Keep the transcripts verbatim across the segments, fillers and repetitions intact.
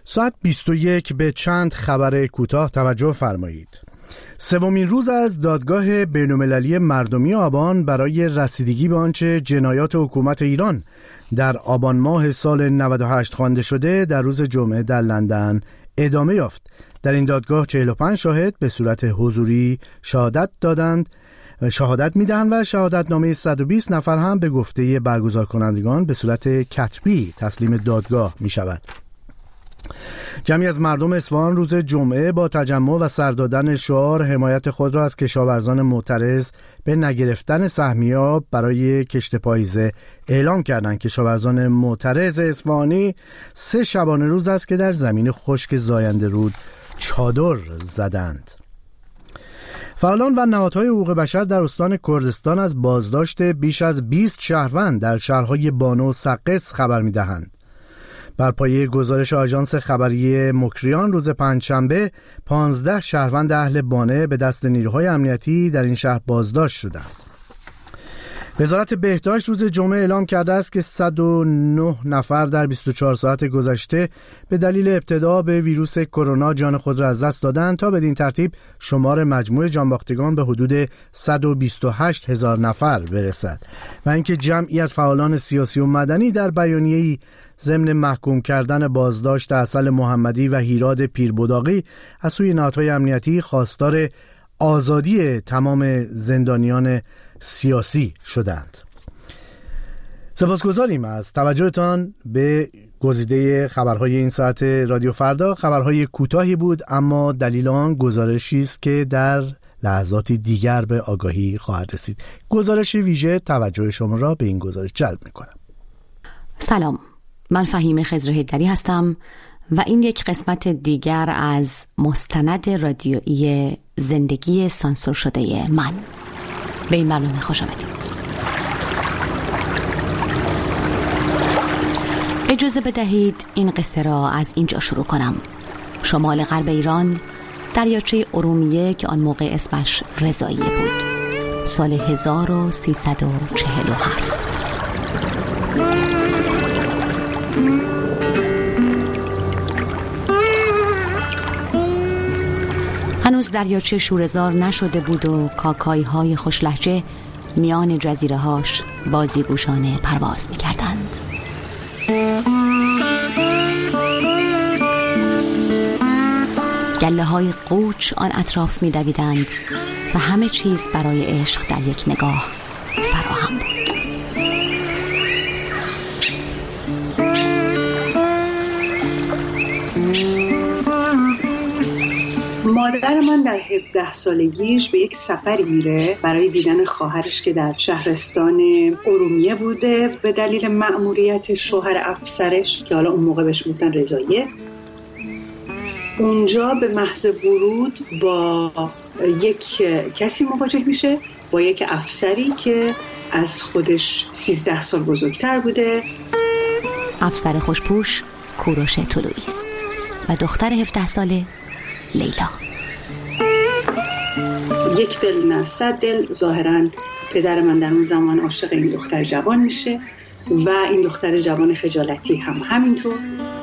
ساعت بیست و یک به چند خبر کوتاه توجه فرمایید. سومین روز از دادگاه بین‌المللی مردمی آبان برای رسیدگی به آنچه جنایات حکومت ایران در آبان ماه سال نود و هشت خوانده شده در روز جمعه در لندن ادامه یافت. در این دادگاه چهل و پنج شاهد به صورت حضوری شهادت دادند شهادت میدهند و شهادتنامه صد و بیست نفر هم به گفته برگزار کنندگان به صورت کتبی تسلیم دادگاه می شود. جمعی از مردم اصفهان روز جمعه با تجمع و سر دادن شعار حمایت خود را از کشاورزان معترض به نگرفتن سهمیه‌ها برای کشت پاییزه اعلام کردند. کشاورزان معترض اصفهانی سه شبانه روز است که در زمین خشک زاینده رود چادر زدند. فعالان و نهادهای حقوق بشر در استان کردستان از بازداشت بیش از بیست شهروند در شهرهای بانو و سقز خبر می‌دهند. بر پایه گزارش آژانس خبری مکریان روز پنجشنبه پانزده شهروند اهل بانه به دست نیروهای امنیتی در این شهر بازداشت شدند. وزارت بهداشت روز جمعه اعلام کرده است که صد و نه نفر در بیست و چهار ساعت گذشته به دلیل ابتلا به ویروس کرونا جان خود را از دست دادند تا بدین ترتیب شمار مجموع جانباختگان به حدود صد و بیست و هشت هزار نفر برسد و اینکه جمعی از فعالان سیاسی و مدنی در بیانیه‌ای ضمن محکوم کردن بازداشت عسل محمدی و هیراد پیربداغی از سوی نهادهای امنیتی خواستار آزادی تمام زندانیان سیاسی شدند. سپاسگزاریم از توجهتان به گزیده خبرهای این ساعت رادیو فردا. خبرهای کوتاهی بود اما دلیل آن گزارشی است که در لحظاتی دیگر به آگاهی خواهد رسید. گزارش ویژه توجه شما را به این گزارش جلب می‌کنم. سلام، من فهیم خضرهیدری هستم و این یک قسمت دیگر از مستند رادیویی زندگی سانسور شده من. به این برنامه خوش آمدید. اجازه بدهید این قصه را از اینجا شروع کنم. شمال غرب ایران، دریاچه ارومیه که آن موقع اسمش رضاییه بود، سال هزار و سیصد و چهل و هفت. هنوز دریاچه شوره‌زار نشده بود و کاکایی های خوش لهجه میان جزیره هاش بازی گوشانه پرواز می کردند. گله های قوچ آن اطراف می دویدند و همه چیز برای عشق در یک نگاه فراهم بود. مادر من در هفده سالگیش به یک سفری میره برای دیدن خواهرش که در شهرستان ارومیه بوده به دلیل مأموریت شوهر افسرش که حالا اون موقع بهش گفتن رضاییه. اونجا به محض ورود با یک کسی مواجه میشه، با یک افسری که از خودش سیزده سال بزرگتر بوده. افسر خوشپوش کوروش طلویی است و دختر هفده ساله لیلا. یک دل نه صد دل. ظاهراً پدر من در اون زمان عاشق این دختر جوان میشه و این دختر جوان خجالتی هم همینطور.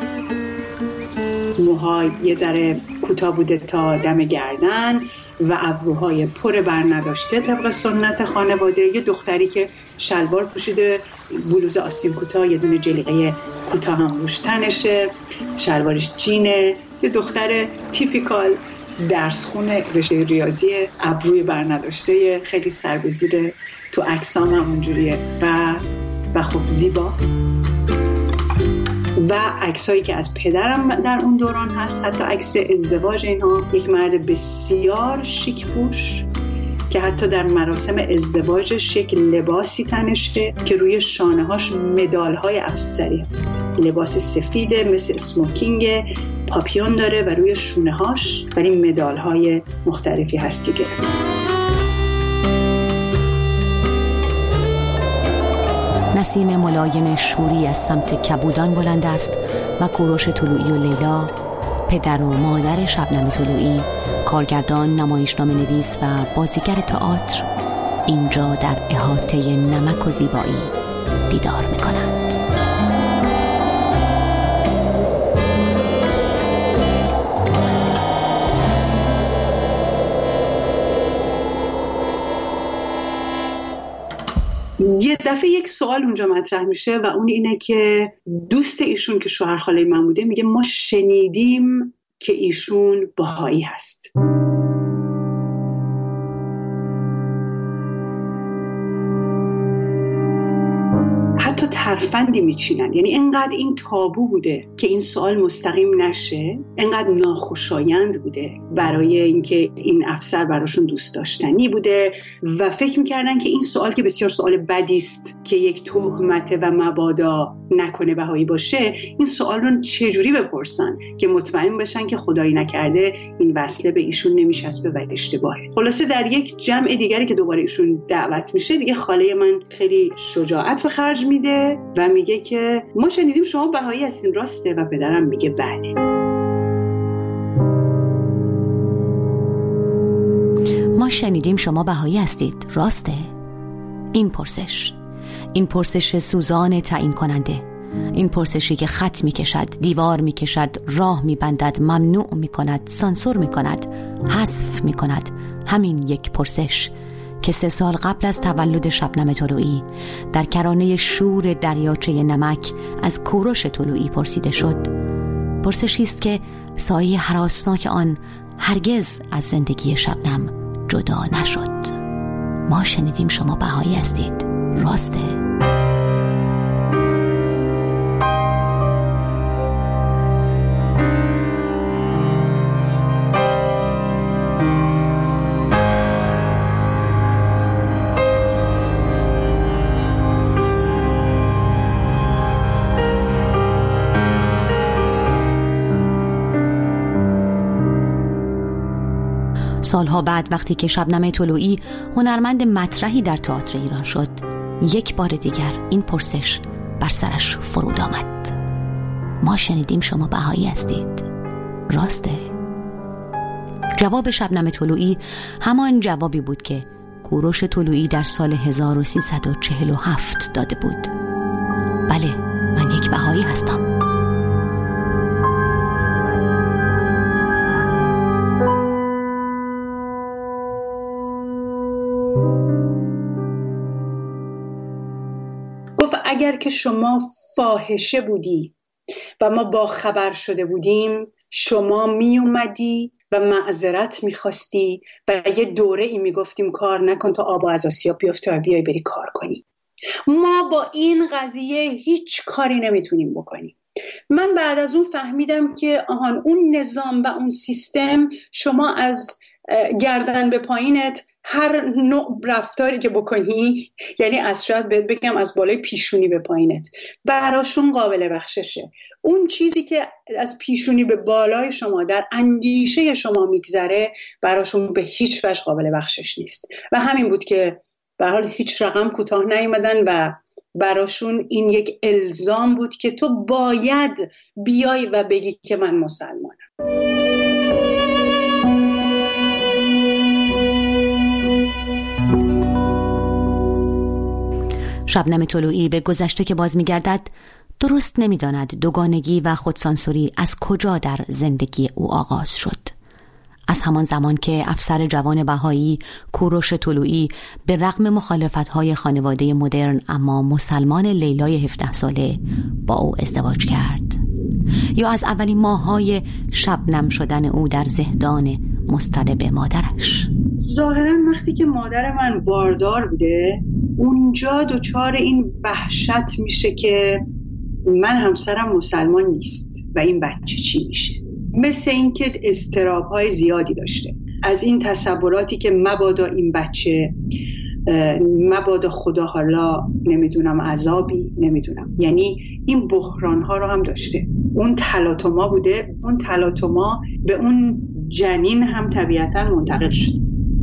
موهای یه ذره کوتاه بوده تا دم گردن و ابروهای پر بر نداشته طبق سنت خانواده. یه دختری که شلوار پوشیده، بلوز آستین کوتاه، یه دونه جلیقه کوتاه هم روش تنشه، شلوارش جینه. یه دختر تیپیکال درس خونه رشته ریاضی، ابروی بر نداشته، خیلی سر به زیر، تو عکسام هم اونجوریه و و خب زیبا. و عکسایی که از پدرم در اون دوران هست، حتی عکس ازدواج اینها، یک مرد بسیار شیک پوش که حتی در مراسم ازدواجش یک لباسی تنشه که روی شانه‌هاش مدال‌های افسری هست. لباس سفیده مثل اسموکینگ، پاپیون داره و روی شونه‌هاش ولی مدال‌های مختلفی هست که گرفته. نسیم ملایم شوری از سمت کبودان بلند است و کوروش طلویی و لیلا، پدر و مادر شبنم طلویی، کارگردان، نمایشنامه نویس و بازیگر تئاتر، اینجا در احاطه نمک و زیبایی دیدار می‌کنند. یه دفعه یک سوال اونجا مطرح میشه و اون اینه که دوست ایشون که شوهر خاله من بوده میگه ما شنیدیم که ایشون بهایی هست. حتی ترفندی میچینن، یعنی انقدر این تابو بوده که این سوال مستقیم نشه، انقدر ناخوشایند بوده برای اینکه این افسر براشون دوست داشتنی بوده و فکر میکردن که این سوال که بسیار سوال بدی است که یک تهمت و مبادا نکنه بهایی باشه، این سوال رو چجوری بپرسن که مطمئن بشن که خدایی نکرده این وصله به ایشون نمیچسبه و اشتباهه. خلاصه در یک جمع دیگری که دوباره ایشون دعوت میشه دیگه خاله من خیلی شجاعت به خرج میده و میگه که ما شنیدیم شما بهایی هستین، راسته؟ و پدرم میگه بله. ما شنیدیم شما بهایی هستید، راسته؟ این پرسش این پرسش سوزان تعیین کننده، این پرسشی که خط میکشد، دیوار میکشد، راه میبندد، ممنوع میکند، سانسور میکند، حذف میکند. همین یک پرسش که سه سال قبل از تولد شبنم طلویی در کرانه شور دریاچه نمک از کوروش طلویی پرسیده شد، پرسشی است که سایه هراسناک آن هرگز از زندگی شبنم جدا نشد. ما شنیدیم شما بهایی هستید، راسته؟ سالها بعد وقتی که شبنم طلویی هنرمند مطرحی در تئاتر ایران شد، یک بار دیگر این پرسش بر سرش فرود آمد. ما شنیدیم شما بهایی هستید، راسته؟ جواب شبنم طلویی همان جوابی بود که کوروش طلویی در سال هزار و سیصد و چهل و هفت داده بود. بله، من یک بهایی هستم. اگر که شما فاحشه بودی و ما با خبر شده بودیم، شما می اومدی و معذرت می خواستی و یه دوره ای می گفتیم کار نکن تا آب از آسیا بیفته و بیای بری کار کنی. ما با این قضیه هیچ کاری نمیتونیم بکنیم. من بعد از اون فهمیدم که آهان اون نظام و اون سیستم شما از گردن به پایینت هر نوع رفتاری که بکنی، یعنی از شاید بگم از بالای پیشونی به پایینت، براشون قابل بخششه. اون چیزی که از پیشونی به بالای شما در اندیشه شما میگذره براشون به هیچ وجه قابل بخشش نیست و همین بود که به حال هیچ رقم کوتاه نیومدن و براشون این یک الزام بود که تو باید بیای و بگی که من مسلمانم. شبنم طلویی به گذشته که باز می‌گردد درست نمی‌داند دوگانگی و خودسانسوری از کجا در زندگی او آغاز شد. از همان زمان که افسر جوان بهایی کوروش طلویی به رغم مخالفت‌های خانواده مدرن اما مسلمان لیلای هفده ساله با او ازدواج کرد، یا از اولین ماه‌های شبنم شدن او در زهدان مضطرب مادرش. ظاهراً وقتی که مادر من باردار بوده اونجا دچار این وحشت میشه که من همسرم مسلمان نیست و این بچه چی میشه، مثل این که اضطراب‌های زیادی داشته از این تصوراتی که مبادا این بچه، مبادا خدا حالا نمیدونم عذابی نمیدونم، یعنی این بحران‌ها رو هم داشته. اون تلاطم‌ها بوده، اون تلاطم‌ها به اون جنین هم طبیعتاً منتقل شد.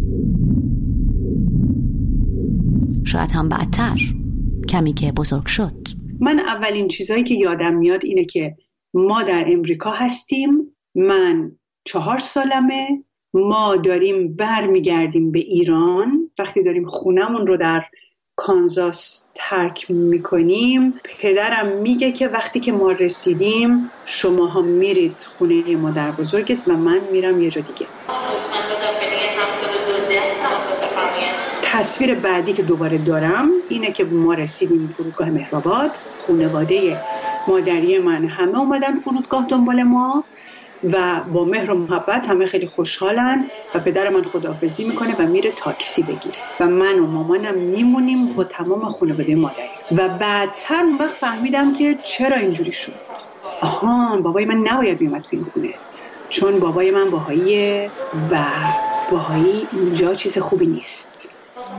شاید هم بعدتر کمی که بزرگ شد. من اولین چیزایی که یادم میاد اینه که ما در امریکا هستیم، من چهار سالمه، ما داریم بر میگردیم به ایران. وقتی داریم خونمون رو در کانزاس ترک میکنیم، پدرم میگه که وقتی که ما رسیدیم شماها میرید خونه مادر بزرگت و من میرم یه جا دیگه. تصویر بعدی که دوباره دارم اینه که ما رسیدیم فرودگاه مهرآباد. خانواده مادری من همه اومدن فرودگاه دنبال ما و با مهر و محبت همه خیلی خوشحالن و پدر من خداحافظی میکنه و میره تاکسی بگیره و من و مامانم میمونیم با تمام خانواده مادری. و بعدتر اون وقت فهمیدم که چرا اینجوری شد. آها، بابای من نباید میومد تو این خونه، چون بابای من باهاییه و باهایی اینجا چیز خوبی نیست.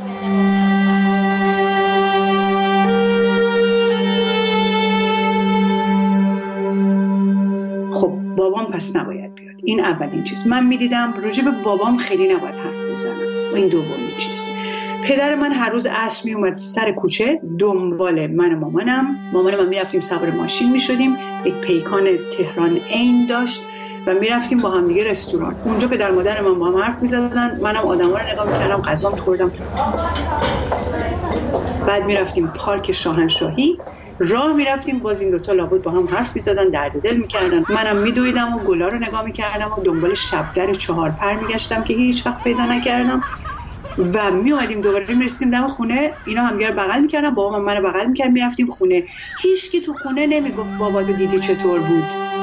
خب بابام پس نباید بیاد. این اولین چیز. من میدیدم راجع به بابام خیلی نباید حرف بزنم. و این دومین چیز. پدر من هر روز عصر می اومد سر کوچه دنبال من و مامانم. مامان من میرفتیم سوار ماشین میشدیم. یک پیکان تهران عین داشت و میرفتیم با هم دیگه رستوران. اونجا پدر مادر من با هم حرف میزدن، منم آدما رو نگاه میکردم، غذا میخوردم. بعد میرفتیم پارک شاهنشاهی، راه میرفتیم، باز این دوتا لابد با هم حرف میزدن، درد دل میکردن. منم میدویدم و گلا رو نگاه میکردم و دنبال شبدر چهار پر میگشتم که هیچ وقت پیدا نکردم. و میومدیم دوباره میرسیم دم خونه، اینا همدیگه بغل میکردن، بابا من منو بغل میکرد، میرفتیم خونه. هیچ کی تو خونه نمیگفت بابا تو دیدی چطور بود.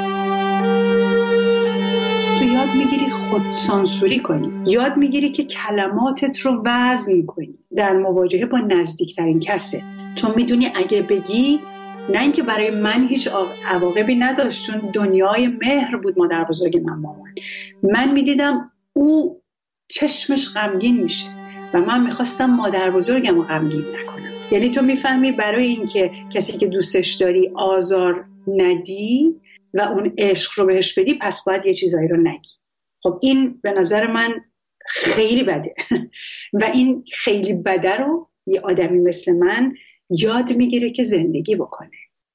تو یاد میگیری خود سانسوری کنی، یاد میگیری که کلماتت رو وزن کنی در مواجهه با نزدیکترین کست، چون میدونی اگه بگی، نه اینکه برای من هیچ عواقبی نداشت، چون دنیای مهر بود مادر بزرگ من مامان. من میدیدم او چشمش غمگین میشه و من میخواستم مادر بزرگم رو غمگین نکنم. یعنی تو میفهمی برای اینکه کسی که دوستش داری آزار ندی و اون عشق رو بهش بدی، پس باید یه چیزایی رو نگی. خب این به نظر من خیلی بده و این خیلی بده رو یه آدمی مثل من یاد میگیره که زندگی بکنه.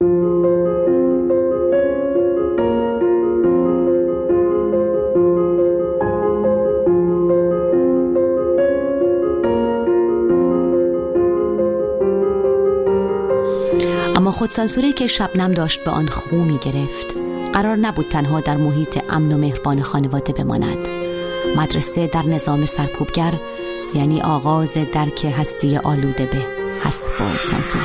اما خودسانسوری که شبنم داشت به آن خو می گرفت. قرار نبود تنها در محیط امن و مهربان خانواده بماند. مدرسه در نظام سرکوبگر یعنی آغاز درک هستی آلوده به حذف و سانسور.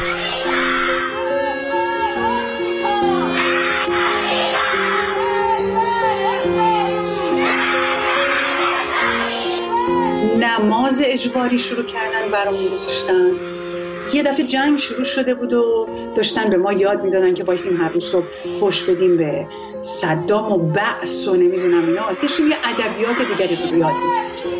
نماز اجباری شروع کردن برامون گذاشتن. یه دفعه جنگ شروع شده بود و داشتن به ما یاد میدادن که بایستیم هر روز صبح فوش بدیم به صدام و بعث و نمیدونم اینا. داشتیم یه ادبیات دیگری رو یاد میدادن.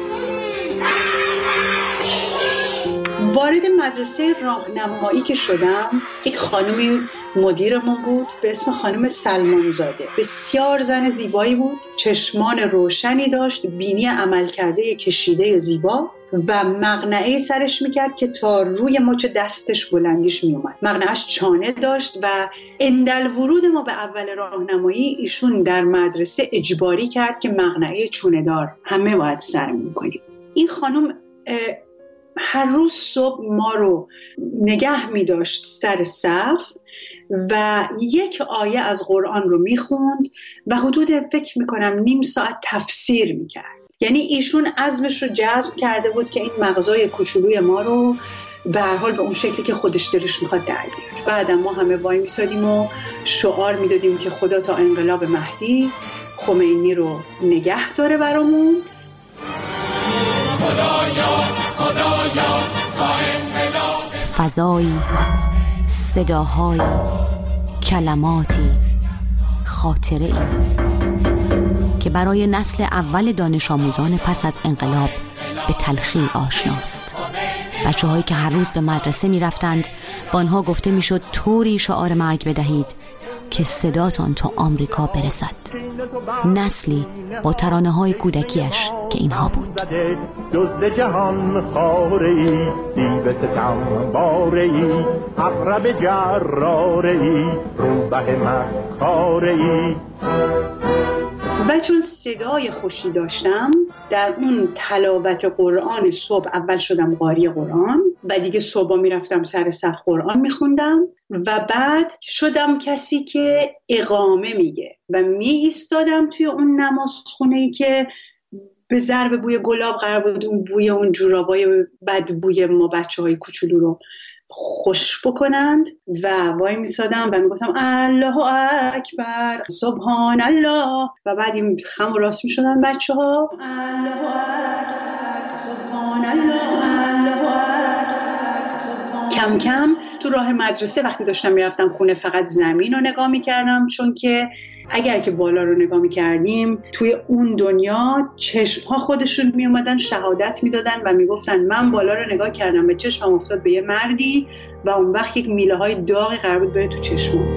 وارد مدرسه راهنمایی که شدم، یک خانمی مدیرمون بود به اسم خانم سلمان زاده. بسیار زن زیبایی بود، چشمان روشنی داشت، بینی عملکرده کشیده زیبا و مقنعه سرش میکرد که تا روی مچ دستش بلندیش میومد. مقنعهش چانه داشت و اندل ورود ما به اول راهنمایی ایشون در مدرسه اجباری کرد که مقنعه چونه دار همه باید سرمون کنیم. این خانم هر روز صبح ما رو نگه می داشت سر صف و یک آیه از قرآن رو می خوند و حدود فکر می کنم نیم ساعت تفسیر می کرد. یعنی ایشون عزمش رو جذب کرده بود که این مغزای کوچولوی ما رو به هر حال به اون شکلی که خودش دلش میخواد در بیاره. بعدم ما همه وای میسادیم و شعار میدادیم که خدا تا انقلاب مهدی خمینی رو نگه داره برامون. خدایا خدایا تا انقلاب. فضایی، صداهایی، کلماتی، خاطره ای که برای نسل اول دانش آموزان پس از انقلاب به تلخی آشناست. بچه هایی که هر روز به مدرسه می رفتند با آنها گفته می شد طوری شعار مرگ بدهید که صداتان تا آمریکا برسد. نسلی با ترانه های کودکیش که اینها بود: جز جهان خاره‌ای، دیو ستم باره‌ای، عقرب جراره‌ای، روبه مکاره‌ای. و چون صدای خوشی داشتم در اون تلاوت قرآن صبح، اول شدم قاری قرآن و دیگه صبح می رفتم سر صف قرآن می خوندم و بعد شدم کسی که اقامه میگه و می ایستادم توی اون نماز خونه‌ای که به ضرب بوی گلاب قرار بود اون بوی اون جورابای بد بوی ما بچه‌های کوچولو رو خوش بکنند و وای میسادم و میگفتم الله اکبر سبحان الله و بعد این خم و راست میشدن بچه ها الله اکبر سبحان الله الله اکبر سبحان. کم کم تو راه مدرسه وقتی داشتم میرفتم خونه فقط زمین رو نگاه میکردم، چون که اگر که بالا رو نگاه میکردیم توی اون دنیا چشمها خودشون میومدن شهادت میدادن و میگفتن من بالا رو نگاه کردم به چشمم افتاد به یه مردی و اون وقت یک میله های داغی قرار بود بره تو چشمم.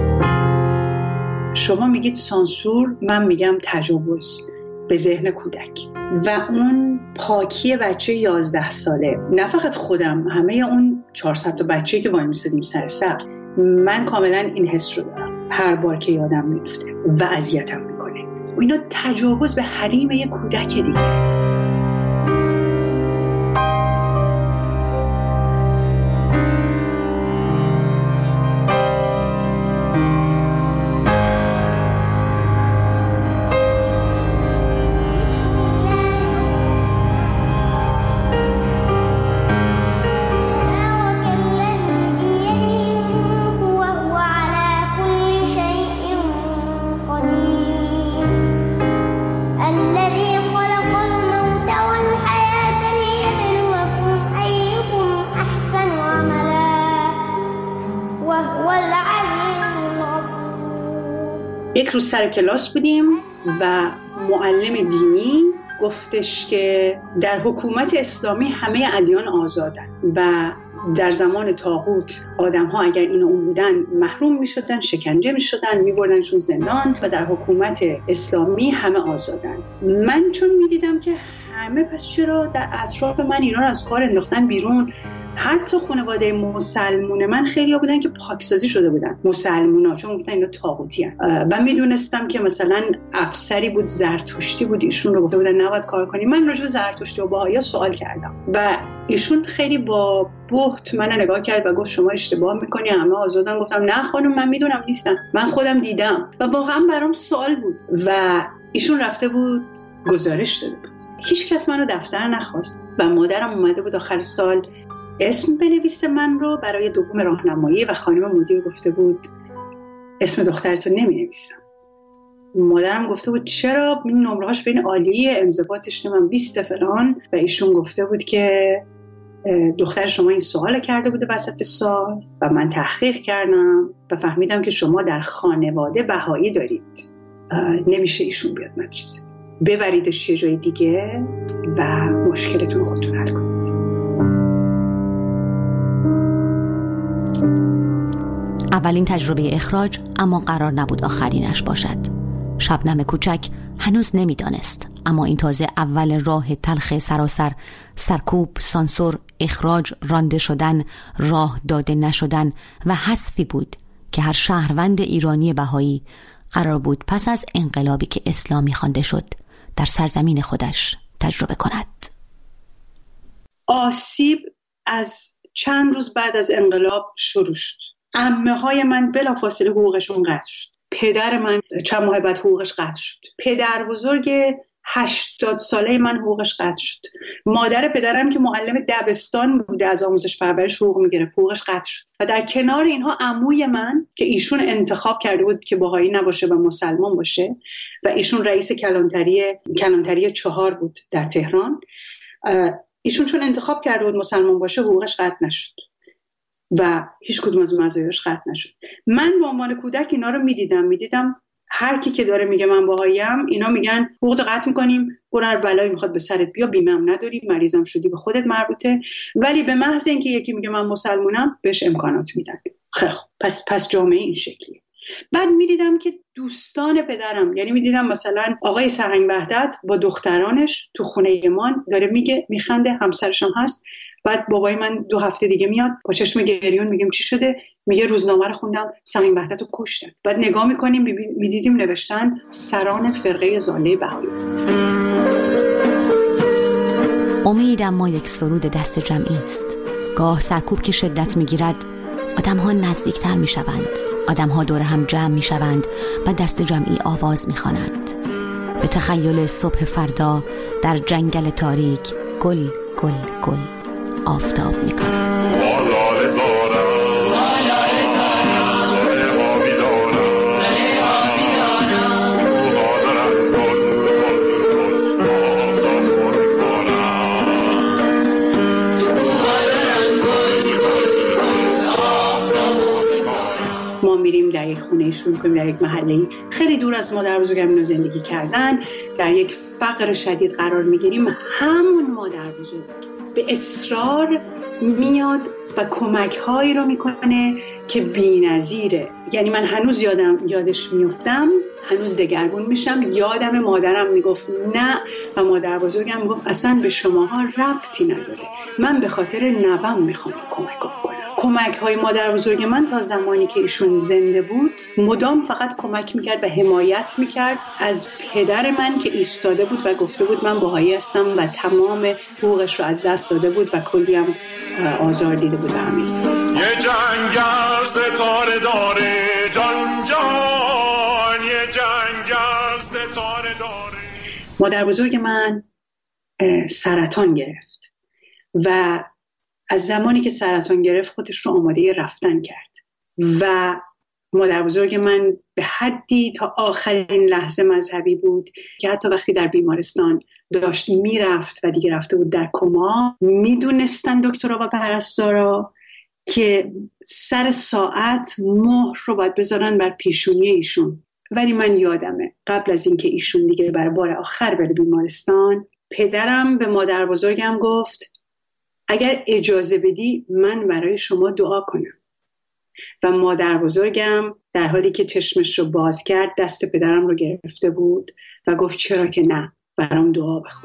شما میگید سانسور، من میگم تجاوز به ذهن کودک و اون پاکی بچه یازده ساله. نه فقط خودم، همه اون چهارصد تا بچه‌ای که وای میسادیم سر سقف، من کاملا این حس رو دارم هر بار که یادم میفته و اذیتم میکنه. و اینا تجاوز به حریم یک کودک دیگه. یک روز سر کلاس بودیم و معلم دینی گفتش که در حکومت اسلامی همه ادیان آزادن و در زمان طاغوت آدم ها اگر این اون بودن محروم می شدن، شکنجه می شدن، می بردنشون زندان و در حکومت اسلامی همه آزادن. من چون می دیدم که همه، پس چرا در اطراف من اینا رو از کار انداختن بیرون؟ حتی خانواده مسلمون من خیلی ها بودن که پاکسازی شده بودن مسلمون ها، چون گفتن اینا طاغوتی هستن و میدونستم که مثلا افسری بود زرتشتی بود، ایشون رو گفته بودن نباید کار کنی. من راجع به زرتشتی و بهائیا سوال کردم و ایشون خیلی با بهت منو نگاه کرد و گفت شما اشتباه میکنی، همه آزادن. گفتم نه خانم، من میدونم نیستن، من خودم دیدم و واقعا برام سوال بود. و ایشون رفته بود گزارش داده بود، هیچ کس منو دفتر نخواست و مادرم اومده بود آخر سال اسم بنویسه من رو برای دوم راهنمایی و خانم مدیر گفته بود اسم دخترتو نمی نویسم. مادرم گفته بود چرا؟ این نمرهاش بین عالیه، انضباطش من بیست فلان. و ایشون گفته بود که دختر شما این سوال کرده بوده وسط سال و من تحقیق کردم و فهمیدم که شما در خانواده بهایی دارید، نمیشه ایشون بیاد مدرسه، ببریدش یه جای دیگه و مشکلتون رو خودتون حل کنید. اولین تجربه اخراج اما قرار نبود آخرینش باشد. شبنم کوچک هنوز نمیدانست، اما این تازه اول راه تلخ سراسر، سرکوب، سانسور، اخراج، رانده شدن، راه داده نشدن و حذفی بود که هر شهروند ایرانی بهایی قرار بود پس از انقلابی که اسلامی خوانده شد در سرزمین خودش تجربه کند. آسیب از چند روز بعد از انقلاب شروع شد. عمه های من بلافاصله حقوقشون قطع شد. پدر من چند ماه بعد حقوقش قطع شد. پدر بزرگ هشتاد ساله من حقوقش قطع شد. مادر پدرم که معلم دبستان بوده از آموزش پرورش حقوق میگرفت، حقوقش قطع شد. و در کنار اینها عموی من که ایشون انتخاب کرده بود که بهایی نباشه و مسلمان باشه و ایشون رئیس کلانتری کلانتری چهار بود در تهران، ایشون چون انتخاب کرده بود مسلمان باشه حقوقش قطع نشد و هیچ کدوم از مزایاش قطع نشد. من به عنوان کودک اینا رو میدیدم میدیدم هر کی که داره میگه من بهاییم، اینا میگن حقوق قطع میکنیم، برو هر بلایی میخواد به سرت بیا، بیمه هم نداری، مریضم شدی به خودت مربوطه. ولی به محض اینکه یکی میگه من مسلمانم بهش امکانات میدن. خیلی خوب، پس پس جامعه این شکلیه. بعد میدیدم که دوستان پدرم، یعنی میدیدم مثلا آقای سرهنگ وحدت با دخترانش تو خونه من داره میگه میخنده، همسرش هم هست. بعد بابای من دو هفته دیگه میاد با چشم گریون، میگم چی شده؟ میگه روزنامه رو خوندم سرهنگ وحدت رو کشتن. بعد نگاه میکنیم میدیدیم نوشتن سران فرقه ضاله بهاییت. امید اما یک سرود دست جمعی است. گاه سرکوب که شدت میگیرد آدم ها نزدیکتر میشوند، آدم ها دور هم جمع میشوند و دست جمعی آواز میخوانند. به تخیل صبح فردا در جنگل تاریک گل گل گل آفتاب می‌کنه. ما میریم در یک خونه شروع کنیم، در یک محله خیلی دور از مادر بزرگم اینو زندگی کردن، در یک فقر شدید قرار میگیریم. همون مادر بزرگ به اصرار میاد و کمک هایی رو میکنه که بی‌نظیره. یعنی من هنوز یادم یادش میفتم، هنوز دگرگون میشم. یادم مادرم میگفت نه و مادر بزرگم میگفت اصلا به شماها ربطی نداره، من به خاطر نوام میخوام کمک کنم. کمک های مادر بزرگ من تا زمانی که ایشون زنده بود مدام فقط کمک میکرد و حمایت میکرد از پدر من که ایستاده بود و گفته بود من بهایی هستم و تمام حقوقش رو از دست داده بود و کلی هم آزار دیده بود. همین یه جنگل ستاره داره جان جان، یه جنگل ستاره داره. مادر بزرگ من سرطان گرفت و از زمانی که سرطان گرفت خودش رو آماده رفتن کرد و مادر بزرگ من به حدی تا آخرین لحظه مذهبی بود که حتی وقتی در بیمارستان داشت میرفت و دیگه رفته بود در کما، میدونستن دکترها و پرستارا که سر ساعت مهر رو باید بذارن بر پیشونی ایشون. ولی من یادمه قبل از اینکه ایشون دیگه برای بار آخر بره بیمارستان، پدرم به مادر بزرگم گفت اگر اجازه بدی من برای شما دعا کنم. و مادر بزرگم در حالی که چشمش رو باز کرد دست پدرم رو گرفته بود و گفت چرا که نه، برام دعا بخون.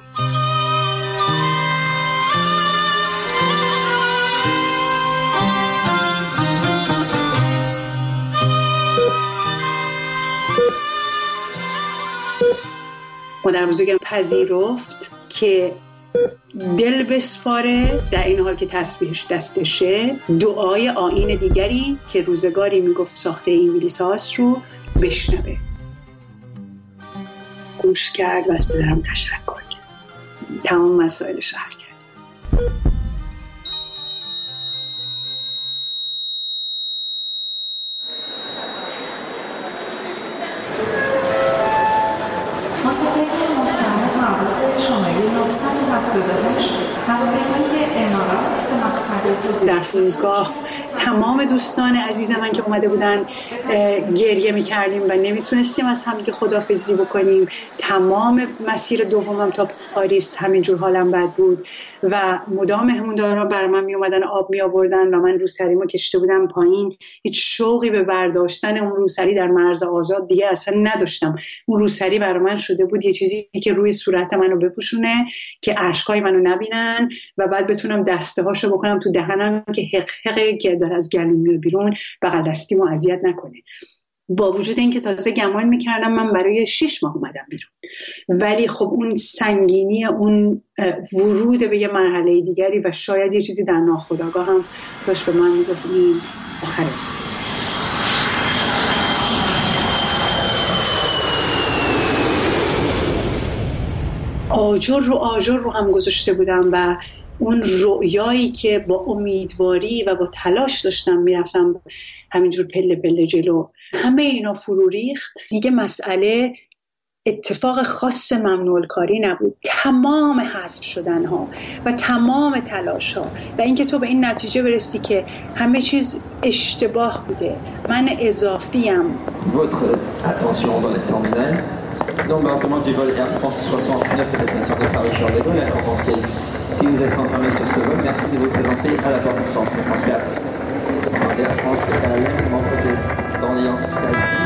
مادر بزرگم پذیرفت که دل بسپاره، در این حال که تسبیحش دستشه، دعای آیین دیگری که روزگاری میگفت ساخته انگلیس هاست رو بشنوه. گوش کرد و از پدرم تشکر کرد. تمام مسائلش حل کرد. مسافرین محترم پرواز شماره نهصد و هفتاد و هشت هواپیمای امارات به مقصد دوباره. در فرودگاه تمام دوستان عزیز من که اومده بودن گریه می‌کردیم و نمیتونستیم از همدیگه خداحافظی بکنیم. تمام مسیر دومم تا پاریس همینجور حالم بد بود و مدام مهموندارا بر من میومدن آب میآوردن و من روسریمو کشیده بودم پایین. هیچ شوقی به برداشتن اون روسری در مرز آزاد دیگه اصلا نداشتم. اون روسری برای من شده بود یه چیزی که روی صورت منو بپوشونه که اشکای منو نبینن و بعد بتونم دسته هاشو بکنم تو دهنم که حق حقی که داره از گلوم میاد بیرون بغل دستیمو اذیت نکنه. با وجود اینکه تازه گمان میکردم من برای شش ماه اومدم بیرون، ولی خب اون سنگینی اون ورود به یه مرحله دیگری و شاید یه چیزی در ناخودآگاه هم داشت به من میگفت این آخره. آجر رو آجر رو هم گذاشته بودم و اون رؤیایی که با امیدواری و با تلاش داشتم میرفتم همینجور پله پله جلو، همه اینا فرو ریخت. دیگه مسئله اتفاق خاص ممنوع کاری نبود، تمام حذف شدن ها و تمام تلاش ها و اینکه تو به این نتیجه برسی که همه چیز اشتباه بوده، من اضافیم. Votre attention dans les terminales. L'embarquement du vol Air France soixante-neuf de destination de Paris-Charles de Gaulle est commencé. Si vous êtes confirmé sur ce vol, merci de vous présenter à la porte cent cinquante-quatre. Air France est à la ligne, membre des d'Alliance Skyteam.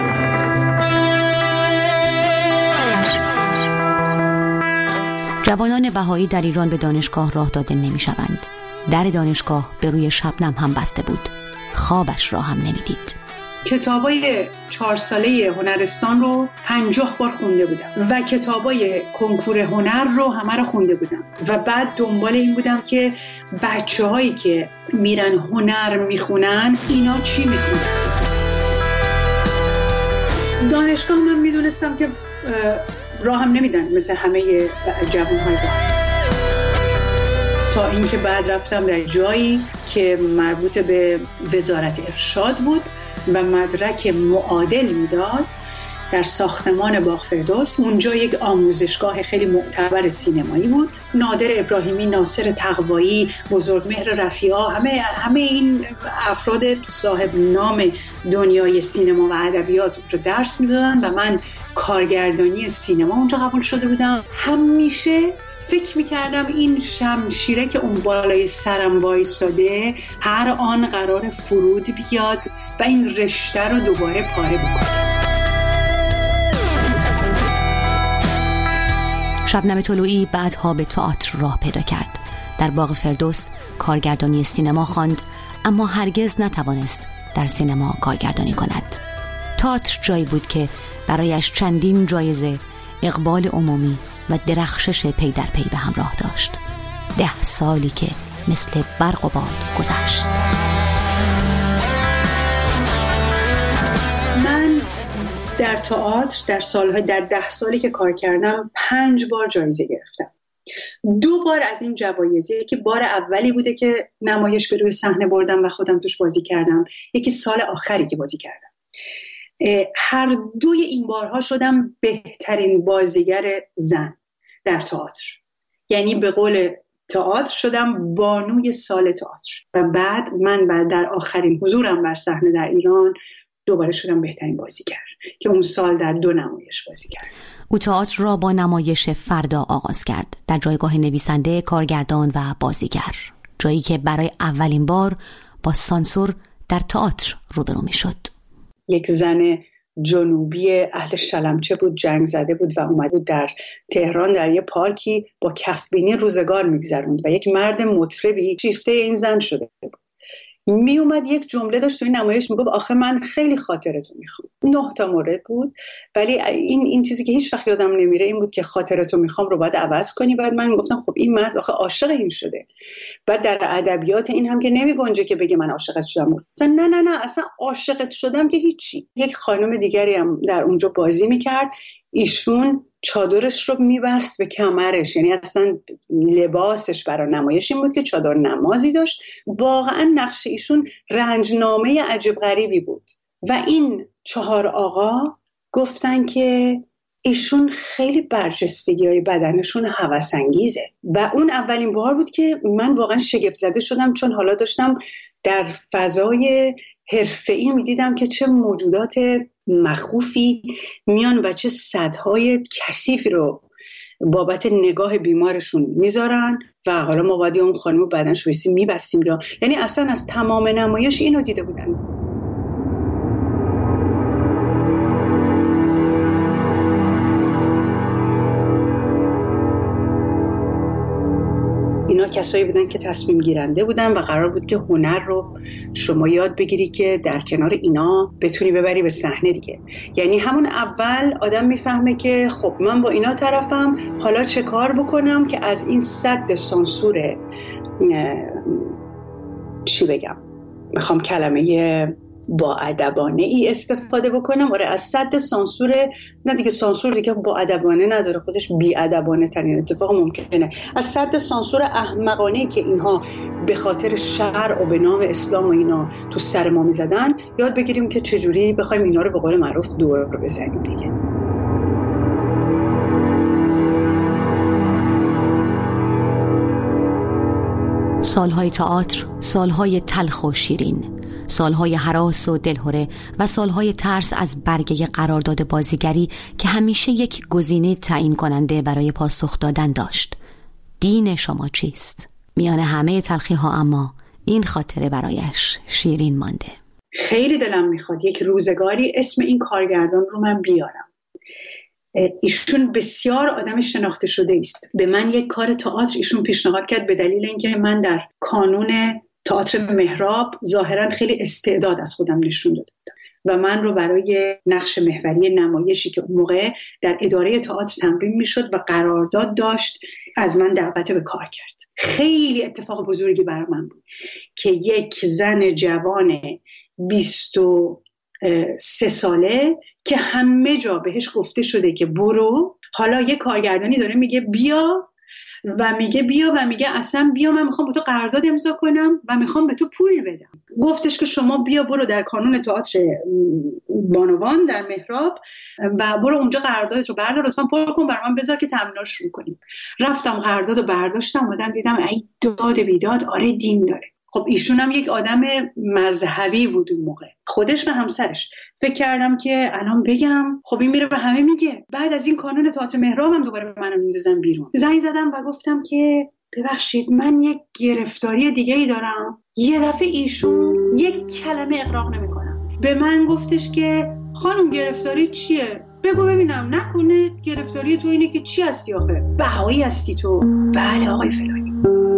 جوانان بهایی در ایران به دانشگاه راه داده نمی شوند. در دانشگاه به روی شبنم هم بسته بود. خوابش را هم نمیدید. کتابای چهار ساله هنرستان رو پنجاه بار خونده بودم و کتابای کنکور هنر رو همه رو خونده بودم و بعد دنبال این بودم که بچه هایی که میرن هنر میخونن اینا چی میخونن. دانشگاه من میدونستم که راه هم نمیدن مثل همه جوان‌های باهایی. تا اینکه بعد رفتم در جایی که مربوط به وزارت ارشاد بود و مدرک معادل میداد در ساختمان باغ فردوس. اونجا یک آموزشگاه خیلی معتبر سینمایی بود. نادر ابراهیمی، ناصر تقوایی، بزرگمهر رفیعی، همه همه این افراد صاحب نام دنیای سینما و ادبیات اونجا درس میدادن و من کارگردانی سینما اونجا قبول شده بودم. همیشه فکر میکردم این شمشیره که اون بالای سرم وایساده هر آن قرار فرود بیاد و این رشته رو دوباره پاره بکنه. شبنم طلویی بعدها به تئاتر راه پیدا کرد. در باغ فردوس کارگردانی سینما خواند، اما هرگز نتوانست در سینما کارگردانی کند. تئاتر جایی بود که برایش چندین جایزه، اقبال عمومی و درخشش پی در پی به همراه داشت. ده سالی که مثل برق و باد گذشت. من در تئاتر در سالهای در ده سالی که کار کردم پنج بار جایزه گرفتم. دو بار از این جوایزی که بار اولی بوده که نمایش به روی صحنه بردم و خودم توش بازی کردم، یکی سال آخری که بازی کردم. هر دوی این بارها شدم بهترین بازیگر زن در تئاتر، یعنی به قول تئاتر شدم بانوی سال تئاتر. و بعد من بعد در آخرین حضورم بر صحنه در ایران دوباره شدم بهترین بازیگر که اون سال در دو نمایش بازی کرد. او تئاتر را با نمایش فردا آغاز کرد، در جایگاه نویسنده، کارگردان و بازیگر، جایی که برای اولین بار با سانسور در تئاتر روبرو می شد. یک زن جنوبی اهل شلمچه بود، جنگ زده بود و اومد بود در تهران در یه پارکی با کفبینی روزگار میگذروند و یک مرد مطربی شیفته این زن شده بود. می اومد یک جمله داشت تو این نمایش میگفت آخه من خیلی خاطرتو میخوام. نه تا مورد بود، ولی این این چیزی که هیچ وقت یادم نمیره این بود که خاطرتو میخوام رو باید عوض کنی. بعد من گفتم خب این مرد آخه عاشق این شده. بعد در ادبیات این هم که نمیگنجه که بگه من عاشقت شدم. گفتم نه نه نه اصلا عاشقت شدم که هیچی. یک خانم دیگری هم در اونجا بازی میکرد، ایشون چادرش رو میبست به کمرش، یعنی اصلا لباسش برای نمایش این بود که چادر نمازی داشت. واقعا نقش ایشون رنجنامه عجیب غریبی بود و این چهار آقا گفتن که ایشون خیلی برجستگی های بدنشون هوس‌انگیزه و اون اولین بار بود که من واقعا شگفت زده شدم، چون حالا داشتم در فضای حرفه‌ای میدیدم که چه موجودات مخوفی میان و چه سدهای کثیفی رو بابت نگاه بیمارشون میذارن و حالا ما باید اون خانم بدنش رو میبستیم یا یعنی اصلا از تمام نمایش اینو دیده بودن. اینا کسایی بودن که تصمیم گیرنده بودن و قرار بود که هنر رو شما یاد بگیری که در کنار اینا بتونی ببری به صحنه دیگه. یعنی همون اول آدم میفهمه که خب من با اینا طرفم، حالا چه کار بکنم که از این سد سانسور چی بگم، میخوام کلمه با ادبانه ای استفاده بکنم. آره از سد سانسور، نه دیگه سانسور دیگه با ادبانه نداره، خودش بی ادبانه ترین اتفاق ممکنه. از سد سانسور احمقانه ای که اینها به خاطر شرع و به نام اسلام و اینا تو سر ما میزدن یاد بگیریم که چجوری بخوایم اینا رو به قول معروف دور رو بزنیم دیگه. سالهای تئاتر، سالهای تلخ و شیرین، سالهای هراس و دلهره و سالهای ترس از برگه قرارداد بازیگری که همیشه یک گزینه تعیین کننده برای پاسخ دادن داشت. دین شما چیست؟ میان همه تلخی ها اما این خاطره برایش شیرین مانده. خیلی دلم میخواد یک روزگاری اسم این کارگردان رو من بیارم. ایشون بسیار آدم شناخته شده است. به من یک کار تئاتر ایشون پیشنهاد کرد به دلیل اینکه من در کانون تئاتر مهراب ظاهرا خیلی استعداد از خودم نشون داده بودم و من رو برای نقش محوری نمایشی که اون موقع در اداره تئاتر تمرین میشد و قرارداد داشت از من دعوت به کار کرد. خیلی اتفاق بزرگی برای من بود که یک زن جوان بیست و سه ساله که همه جا بهش گفته شده که برو حالا یه کارگردانی داره میگه بیا و میگه بیا و میگه اصلا بیا من میخوام با تو قرارداد امضا کنم و میخوام به تو پول بدم. گفتش که شما بیا برو در کانون تئاتر بانوان در مهراب و برو اونجا قراردادت رو بردار، لطفا پر کن برام من بذار که تمریناش شروع کنیم. رفتم قرارداد رو برداشتم، اومدم دیدم ای داد بیداد، آره دین داره. خب ایشون هم یک آدم مذهبی بود اون موقع، خودش و همسرش. فکر کردم که الان بگم خب این میره به همه میگه، بعد از این کانون تئاتر مهراب هم دوباره منو میندازن بیرون. زنگ زدم و گفتم که ببخشید من یک گرفتاری دیگه ای دارم. یه دفعه ایشون یک کلمه اغراق نمیکنم، به من گفتش که خانم گرفتاری چیه؟ بگو ببینم، نکنه گرفتاری تو اینه که چی هستی آخه؟ بهایی هستی تو؟ بله آقای فلانی.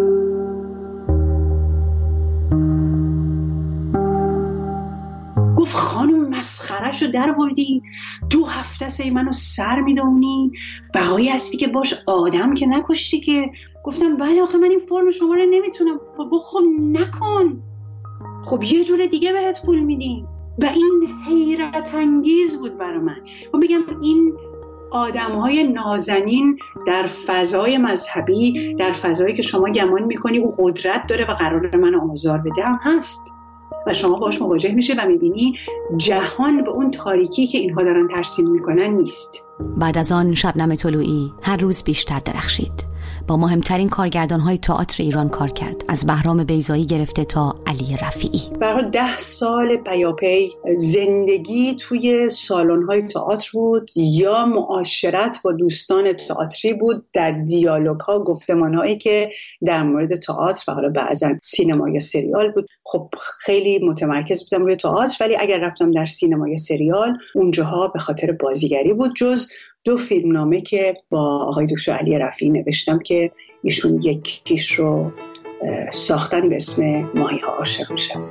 گفت خانم مسخره‌شو در وردی، دو هفته سی منو سر میدونی، بهایی هستی که باش آدم که نکشتی که. گفتم بله آخه من این فرم شما رو نمیتونم. خب نکن، خب یه جور دیگه بهت پول میدیم. و این حیرت انگیز بود برای من. و میگم این آدم‌های نازنین در فضای مذهبی، در فضایی که شما گمان میکنی او قدرت داره و قراره منو آزار بده هم هست و شما باش مواجه میشه و میبینی جهان به اون تاریکی که اینها دارن ترسیم میکنن نیست. بعد از آن شبنم طلویی هر روز بیشتر درخشید. با مهمترین کارگردان‌های تئاتر ایران کار کرد، از بهرام بیضایی گرفته تا علی رفیعی. به هر حال ده سال پیاپی زندگی توی سالن‌های تئاتر بود یا معاشرت با دوستان تئاتری بود، در دیالوگ‌ها، گفتمان‌هایی که در مورد تئاتر و حالا بعضا سینما یا سریال بود. خب خیلی متمرکز بودم روی تئاتر، ولی اگر رفتم در سینما یا سریال اونجاها به خاطر بازیگری بود، جز دو فیلمنامه که با آقای دکتر علی رفیعی نوشتم که ایشون یکیش رو ساختن به اسم ماهی‌ها عاشق میشم.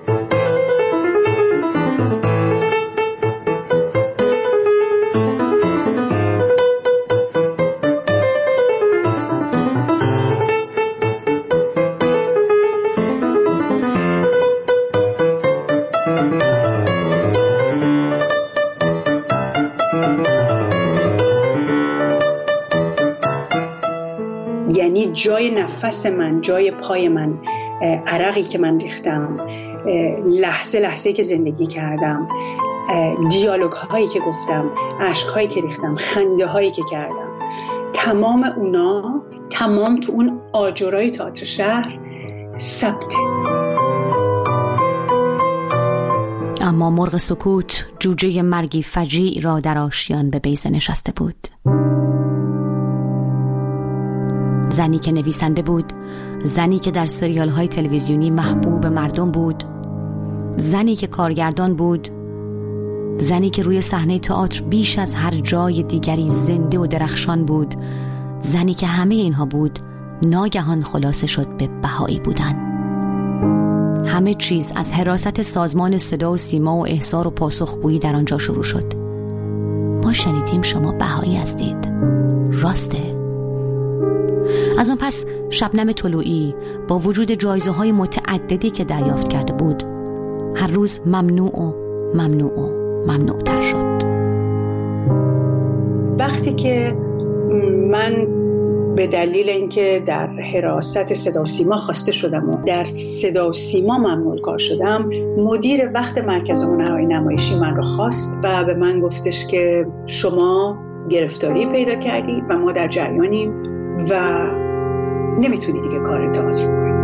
یعنی جای نفس من، جای پای من، عرقی که من ریختم، لحظه لحظه‌ای که زندگی کردم، دیالوگ هایی که گفتم، اشک هایی که ریختم، خنده هایی که کردم، تمام اونا تمام تو اون آجرای تئاتر شهر ثبته. اما مرغ سکوت جوجه مرگی فجیع را در آشیان به بیضه نشسته بود. زنی که نویسنده بود، زنی که در سریال های تلویزیونی محبوب مردم بود، زنی که کارگردان بود، زنی که روی صحنه تئاتر بیش از هر جای دیگری زنده و درخشان بود، زنی که همه اینها بود، ناگهان خلاصه شد به بهایی بودن. همه چیز از حراست سازمان صدا و سیما و احضار و پاسخگویی در آنجا شروع شد. ما شنیدیم شما بهایی هستید، راسته؟ از آن پس شبنم طلویی با وجود جایزه‌های متعددی که دریافت کرده بود، هر روز ممنوع و ممنوع و ممنوع‌تر شد. وقتی که من به دلیل اینکه در حراست صدا و سیما خواسته شدم و در صدا و سیما ممنوع کار شدم، مدیر وقت مرکز هنرهای نمایشی من رو خواست و به من گفتش که شما گرفتاری پیدا کردی و ما در جریانیم و نمیتونی دیگه کار تئاتر کنی.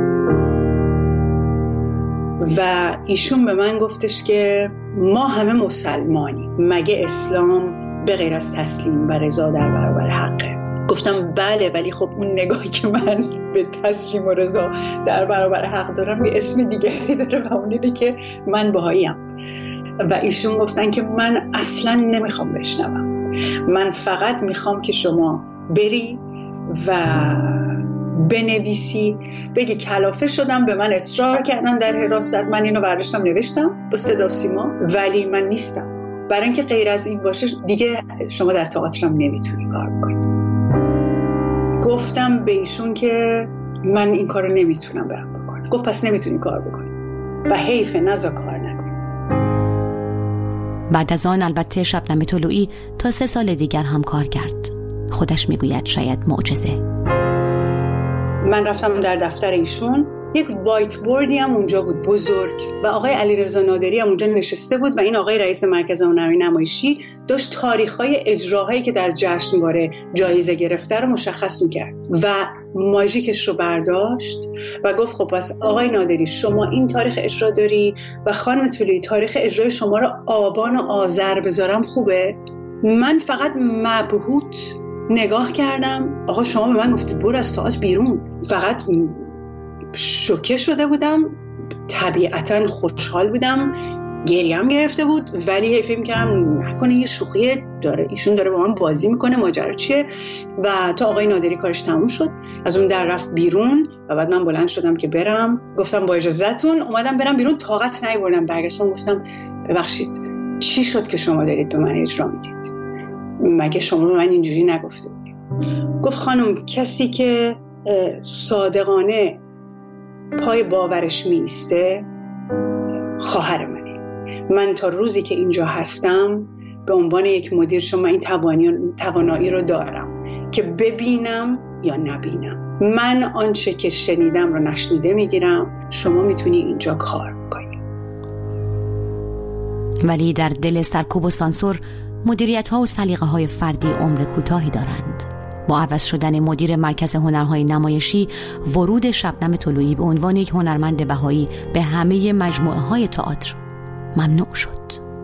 و ایشون به من گفتش که ما همه مسلمانیم، مگه اسلام به غیر از تسلیم و رضا در برابر حقه؟ گفتم بله، ولی خب اون نگاهی که من به تسلیم و رضا در برابر حق دارم یه اسم دیگری داره و اون اینه که من بهاییم. و ایشون گفتن که من اصلا نمیخوام بشنوم، من فقط میخوام که شما بری و بنویسی، بگی کلافه شدم، به من اصرار کردن در حراست، من اینو برداشتم نوشتم با صدا و سیما، ولی من نیستم. برای اینکه غیر از این باشه دیگه شما در تئاترم نمیتونی کار بکنی. گفتم به ایشون که من این کارو نمیتونم برام بکنم. گفت پس نمیتونی کار بکنی و حیف نذار کار نکنی. بعد از آن البته شبنم طلویی تا سه سال دیگر هم کار کرد. خودش میگوید شاید معجزه. من رفتم در دفتر ایشون، یک وایت بوردی هم اونجا بود بزرگ و آقای علیرضا نادری هم اونجا نشسته بود و این آقای رئیس مرکز هنری نمایشی داشت تاریخ‌های اجراهایی که در جشنواره جایزه گرفته رو مشخص می‌کرد و ماژیکش رو برداشت و گفت خب پس آقای نادری شما این تاریخ اجرا داری و خانم طلویی تاریخ اجرای شما رو آبان و آذر بذارم خوبه؟ من فقط مبهوت نگاه کردم. آقا شما به من گفتید برو از تئاتر بیرون. فقط شوکه شده بودم، طبیعتاً خوشحال بودم، گریم گرفته بود، ولی فکر می‌کردم نکنه یه شوخی داره، ایشون داره با من بازی میکنه، ماجرا چیه؟ و تا آقای نادری کارش تموم شد از اون در رفت بیرون و بعد من بلند شدم که برم، گفتم با اجازهتون اومدم برم بیرون، طاقت نیاوردم برگشتم گفتم ببخشید چی شد که شما دارید به من اجرا میدید؟ مگه شما به من اینجوری نگفته بودید؟ گفت خانم کسی که صادقانه پای باورش میسته خواهر منه. من تا روزی که اینجا هستم به عنوان یک مدیر شما این توانایی رو دارم که ببینم یا نبینم. من آنچه که شنیدم رو نشنیده میگیرم، شما میتونی اینجا کار بکنی. ولی در دل سرکوب و سانسور مدیریت ها و سلیقه های فردی عمر کوتاهی دارند. با عوض شدن مدیر مرکز هنرهای نمایشی، ورود شبنم طلویی به عنوان یک هنرمند بهایی به همه مجموعه های تئاتر ممنوع شد.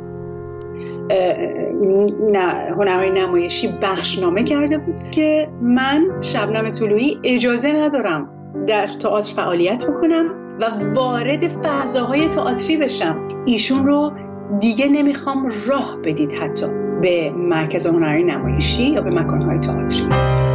نه، هنرهای نمایشی بخشنامه کرده بود که من شبنم طلویی اجازه ندارم در تئاتر فعالیت بکنم و وارد فضاهای تئاتری بشم. ایشون رو دیگه نمیخوام راه بدید حتی به مرکز هنری نمایشی یا به مکانهای تئاتری.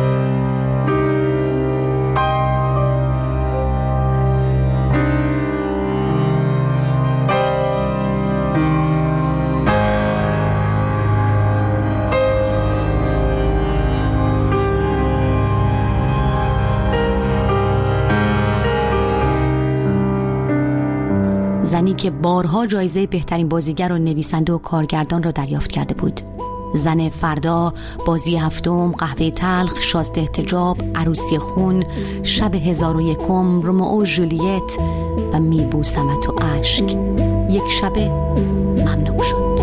زنی که بارها جایزه بهترین بازیگر و نویسنده و کارگردان را دریافت کرده بود. زن فردا، بازی هفتم، قهوه تلخ، شازده حجاب، عروسی خون، شب هزار و یکم، رومئو و ژولیت و میبوسمت و اشک. یک شب ممنوع شد.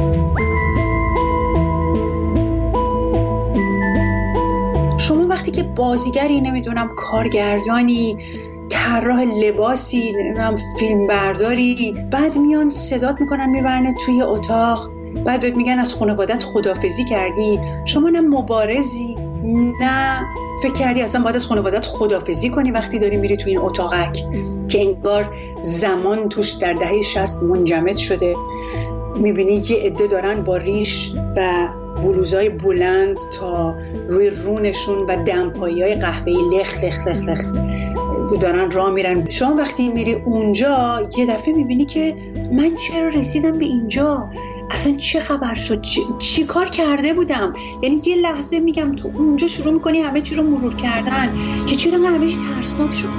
شما وقتی که بازیگری، نمیدونم کارگردانی، طراح لباسی، نمیدونم فیلم برداری، بعد میان صدات میکنن میبرنه توی اتاق، بعد بهت میگن از خانوادت خداحافظی کردی، شما نه مبارزی نه فکر کردی اصلا باید از خانوادت خداحافظی کنی وقتی داری میری توی این اتاقک که انگار زمان توش در دهه شصت منجمد شده. میبینی یه عده دارن با ریش و بلوزای بلند تا روی رونشون و دمپایی‌های قهوه‌ای لخ لخ لخ لخ دارن راه میرن. شما وقتی میری اونجا یه دفعه میبینی که من چرا رسیدم به اینجا، اصلا چه خبر شد، چی, چی کار کرده بودم. یعنی یه لحظه میگم تو اونجا شروع میکنی همه چی رو مرور کردن که چرا من همه چی ترسناک شد.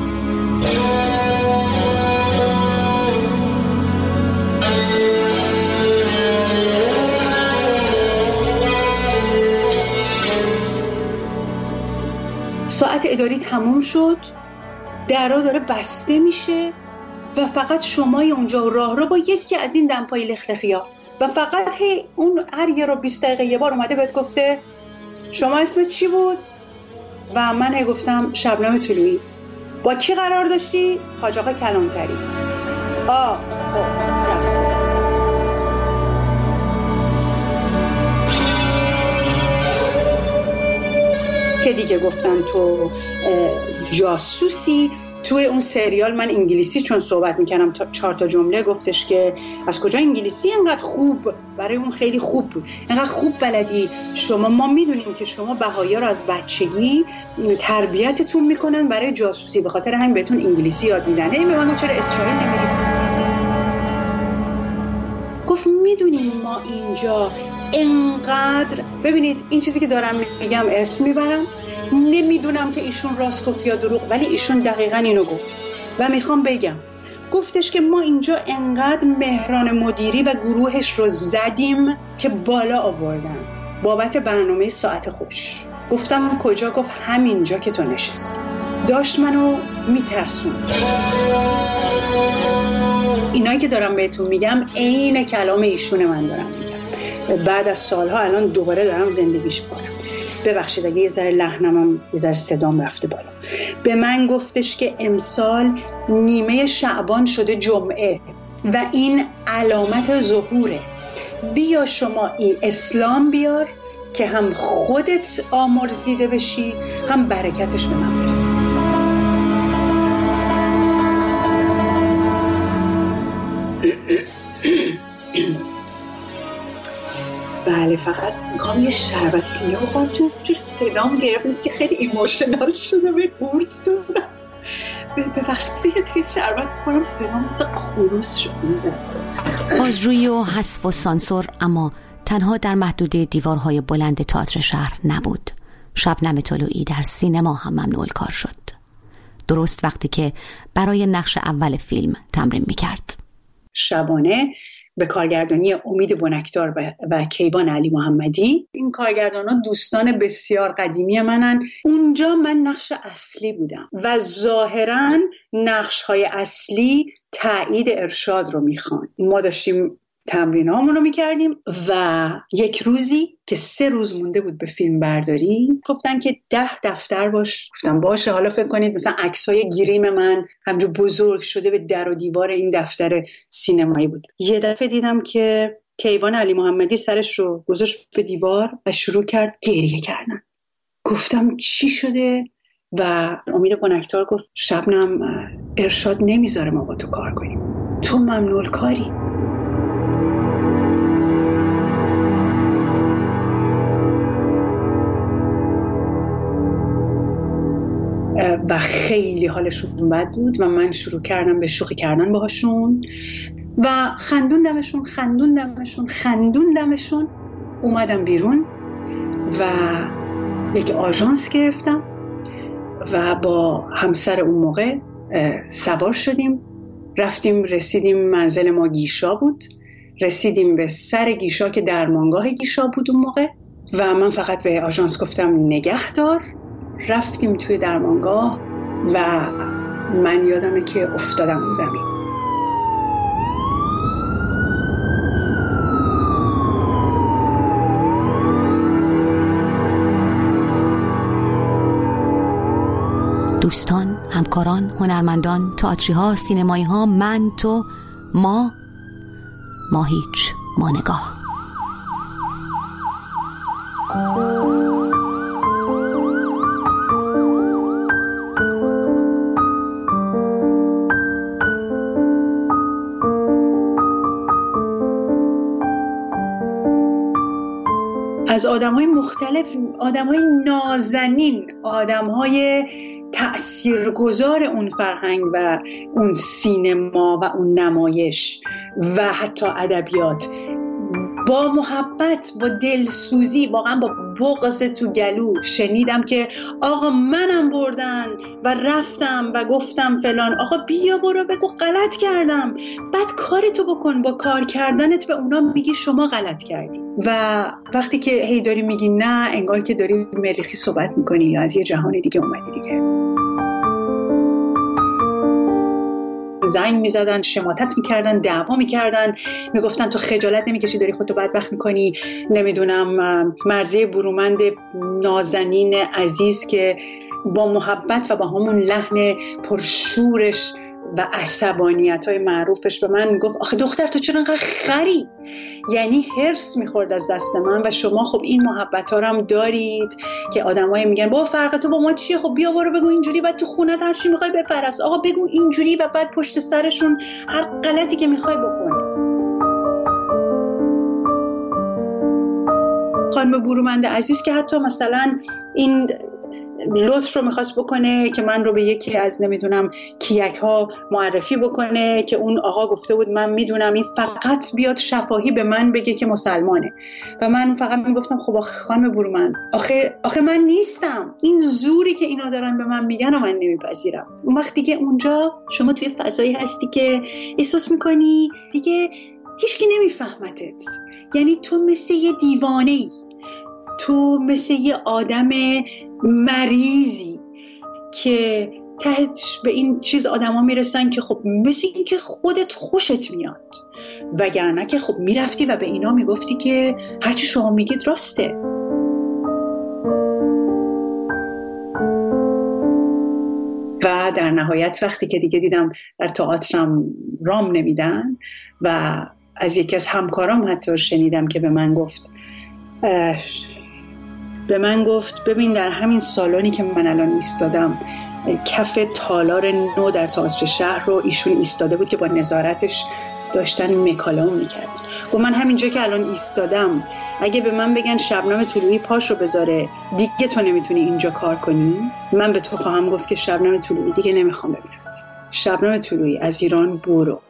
ساعت اداری تموم شد، درها داره بسته میشه و فقط شمای اونجا راه رو با یکی از این دمپایی لخلخیا و فقط هی اون هر یه رو بیست دقیقه یه بار اومده بهت گفته شما اسمت چی بود؟ و من هی گفتم شبنم طلویی. با کی قرار داشتی؟ حاج آقا کلانتری. آه خب رفت. که دیگه گفتن تو جاسوسی. توی اون سریال من انگلیسی چون صحبت میکنم تا چهار تا جمله گفتش که از کجا انگلیسی انقدر خوب؟ برای اون خیلی خوب بود، انقدر خوب بلدی شما. ما میدونیم که شما بهایی‌ها رو از بچگی تربیتتون میکنن برای جاسوسی، به خاطر همین بهتون انگلیسی یاد میدن. این به من گفت چرا اسرائیل نمیرید؟ گفت میدونیم ما اینجا انقدر، ببینید این چیزی که دارم میگم اسم میبرم، نمیدونم که ایشون راست گفت یا دروغ، ولی ایشون دقیقاً اینو گفت و میخوام بگم. گفتش که ما اینجا انقدر مهران مدیری و گروهش رو زدیم که بالا آوردن بابت برنامه ساعت خوش. گفتم کجا؟ گفت همینجا که تو نشستی. داشت منو میترسون. اینایی که دارم بهتون میگم عین کلام ایشون من دارم میگم. بعد از سالها الان دوباره دارم زندگیش کنم. ببخشید اگه یه ذره لحنم هم یه ذره صدام رفته بالا. به من گفتش که امسال نیمه شعبان شده جمعه و این علامت ظهوره. بیا شما این اسلام بیار که هم خودت آمرزیده بشی هم برکتش به من برسه. بله فقط میخوام یه شربت سیاه بخورم چون چون صدام گرفت نیست که خیلی ایموشنال شده به قورت دادم. ببخشید یه تیز شربت بخورم صدام مثل خروس شد میزد. بازجویی و حذف و سانسور اما تنها در محدوده دیوارهای بلند تئاتر شهر نبود. شبنم طلویی در سینما هم ممنوع کار شد. درست وقتی که برای نقش اول فیلم تمرین میکرد. شبانه به کارگردانی امید بنکدار و, و کیوان علی محمدی. این کارگردانا دوستان بسیار قدیمی منن. اونجا من نقش اصلی بودم و ظاهراً نقش‌های اصلی تایید ارشاد رو میخوان. ما داشتیم تمرینامون رو میکردیم و یک روزی که سه روز مونده بود به فیلم برداری گفتن که ده دفتر باش. گفتم باشه. حالا فکر کنید مثلا عکسای گریم من همجور بزرگ شده به در و دیوار این دفتر سینمایی بود. یه دفعه دیدم که کیوان علی محمدی سرش رو گذاشت به دیوار و شروع کرد گریه کردن. گفتم چی شده؟ و امید بنکدار گفت شبنم ارشاد نمیذاره ما با تو کار کنیم، تو ممنوع کاری. و خیلی حالشون بد بود و من شروع کردم به شوخی کردن باهاشون و خندوندمشون خندوندمشون خندوندمشون اومدم بیرون و یک آژانس گرفتم و با همسر اون موقع سوار شدیم، رفتیم رسیدیم منزل ما گیشا بود، رسیدیم به سر گیشا که درمانگاه گیشا بود اون موقع و من فقط به آژانس گفتم نگهدار. رفتیم توی درمانگاه و من یادمه که افتادم زمین. دوستان، همکاران، هنرمندان، تئاتری ها، سینمایی ها، من، تو، ما ما هیچ، ما نگاه. از آدم‌های مختلف، آدم‌های نازنین، آدم‌های تأثیرگذار اون فرهنگ و اون سینما و اون نمایش و حتی ادبیات با محبت، با دلسوزی، واقعا با بغض تو گلو شنیدم که آقا منم بردن و رفتم و گفتم فلان، آقا بیا برو بگو غلط کردم، بعد کارتو بکن. با کار کردنت به اونا میگی شما غلط کردی. و وقتی که هی داری میگی نه، انگار که داری مریخی صحبت میکنی یا از یه جهان دیگه اومدی دیگه. زنگ میزدن، شماتت میکردن، دعوا میکردن، میگفتن تو خجالت نمیکشی داری خودتو بدبخت میکنی. نمیدونم مرضیه برومند نازنین عزیز که با محبت و با همون لحن پرشورش و عصبانیت‌های معروفش به من میگفت آخه دختر تو چرا انقدر خری؟ یعنی هرس میخورد از دست من و شما خب این محبت‌ها رو هم دارید که آدمایی میگن بابا فرق تو با ما چیه؟ خب بیا برو بگو اینجوری، بعد تو خونت هر چی میخوای بپرست، آقا بگو اینجوری و بعد پشت سرشون هر غلطی که میخوای بکن. خانم برومند عزیز که حتی مثلا این لطف رو میخواست بکنه که من رو به یکی از نمیدونم کیک ها معرفی بکنه که اون آقا گفته بود من میدونم این فقط بیاد شفاهی به من بگه که مسلمانه و من فقط میگفتم خب آخه خانم برومند آخه آخه من نیستم، این زوری که اینا دارن به من میگن و من نمیپذیرم. اون وقت دیگه اونجا شما توی فضایی هستی که احساس میکنی دیگه هیچکی نمیفهمتت، یعنی تو مثل یه دیوانه‌ای تو مثل یه آدم مریضی که تهش به این چیز آدم ها میرسن که خب مثل این که خودت خوشت میاد، وگرنه که خب میرفتی و به اینا میگفتی که هرچی شما میگید راسته. و در نهایت وقتی که دیگه دیدم در تئاترم رام نمیدن و از یکی از همکارام حتی شنیدم که به من گفت به من گفت ببین در همین سالونی که من الان ایستادم کف تالار نو در تئاتر شهر رو ایشون ایستاده بود که با نظارتش داشتن مکالمه میکردن. و من همینجا که الان ایستادم اگه به من بگن شبنم طلویی پاش رو بذاره دیگه تو نمیتونی اینجا کار کنی، من به تو خواهم گفت که شبنم طلویی دیگه نمیخوام ببینم. شبنم طلویی از ایران برو.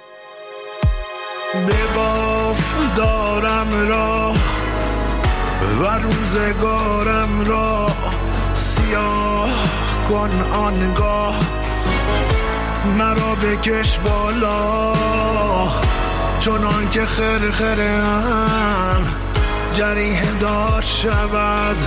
بباف دارم را و روزگارم را سیاه کن آنگاه، مرا بکش بالا چنان که خرخرم جریح دار شود.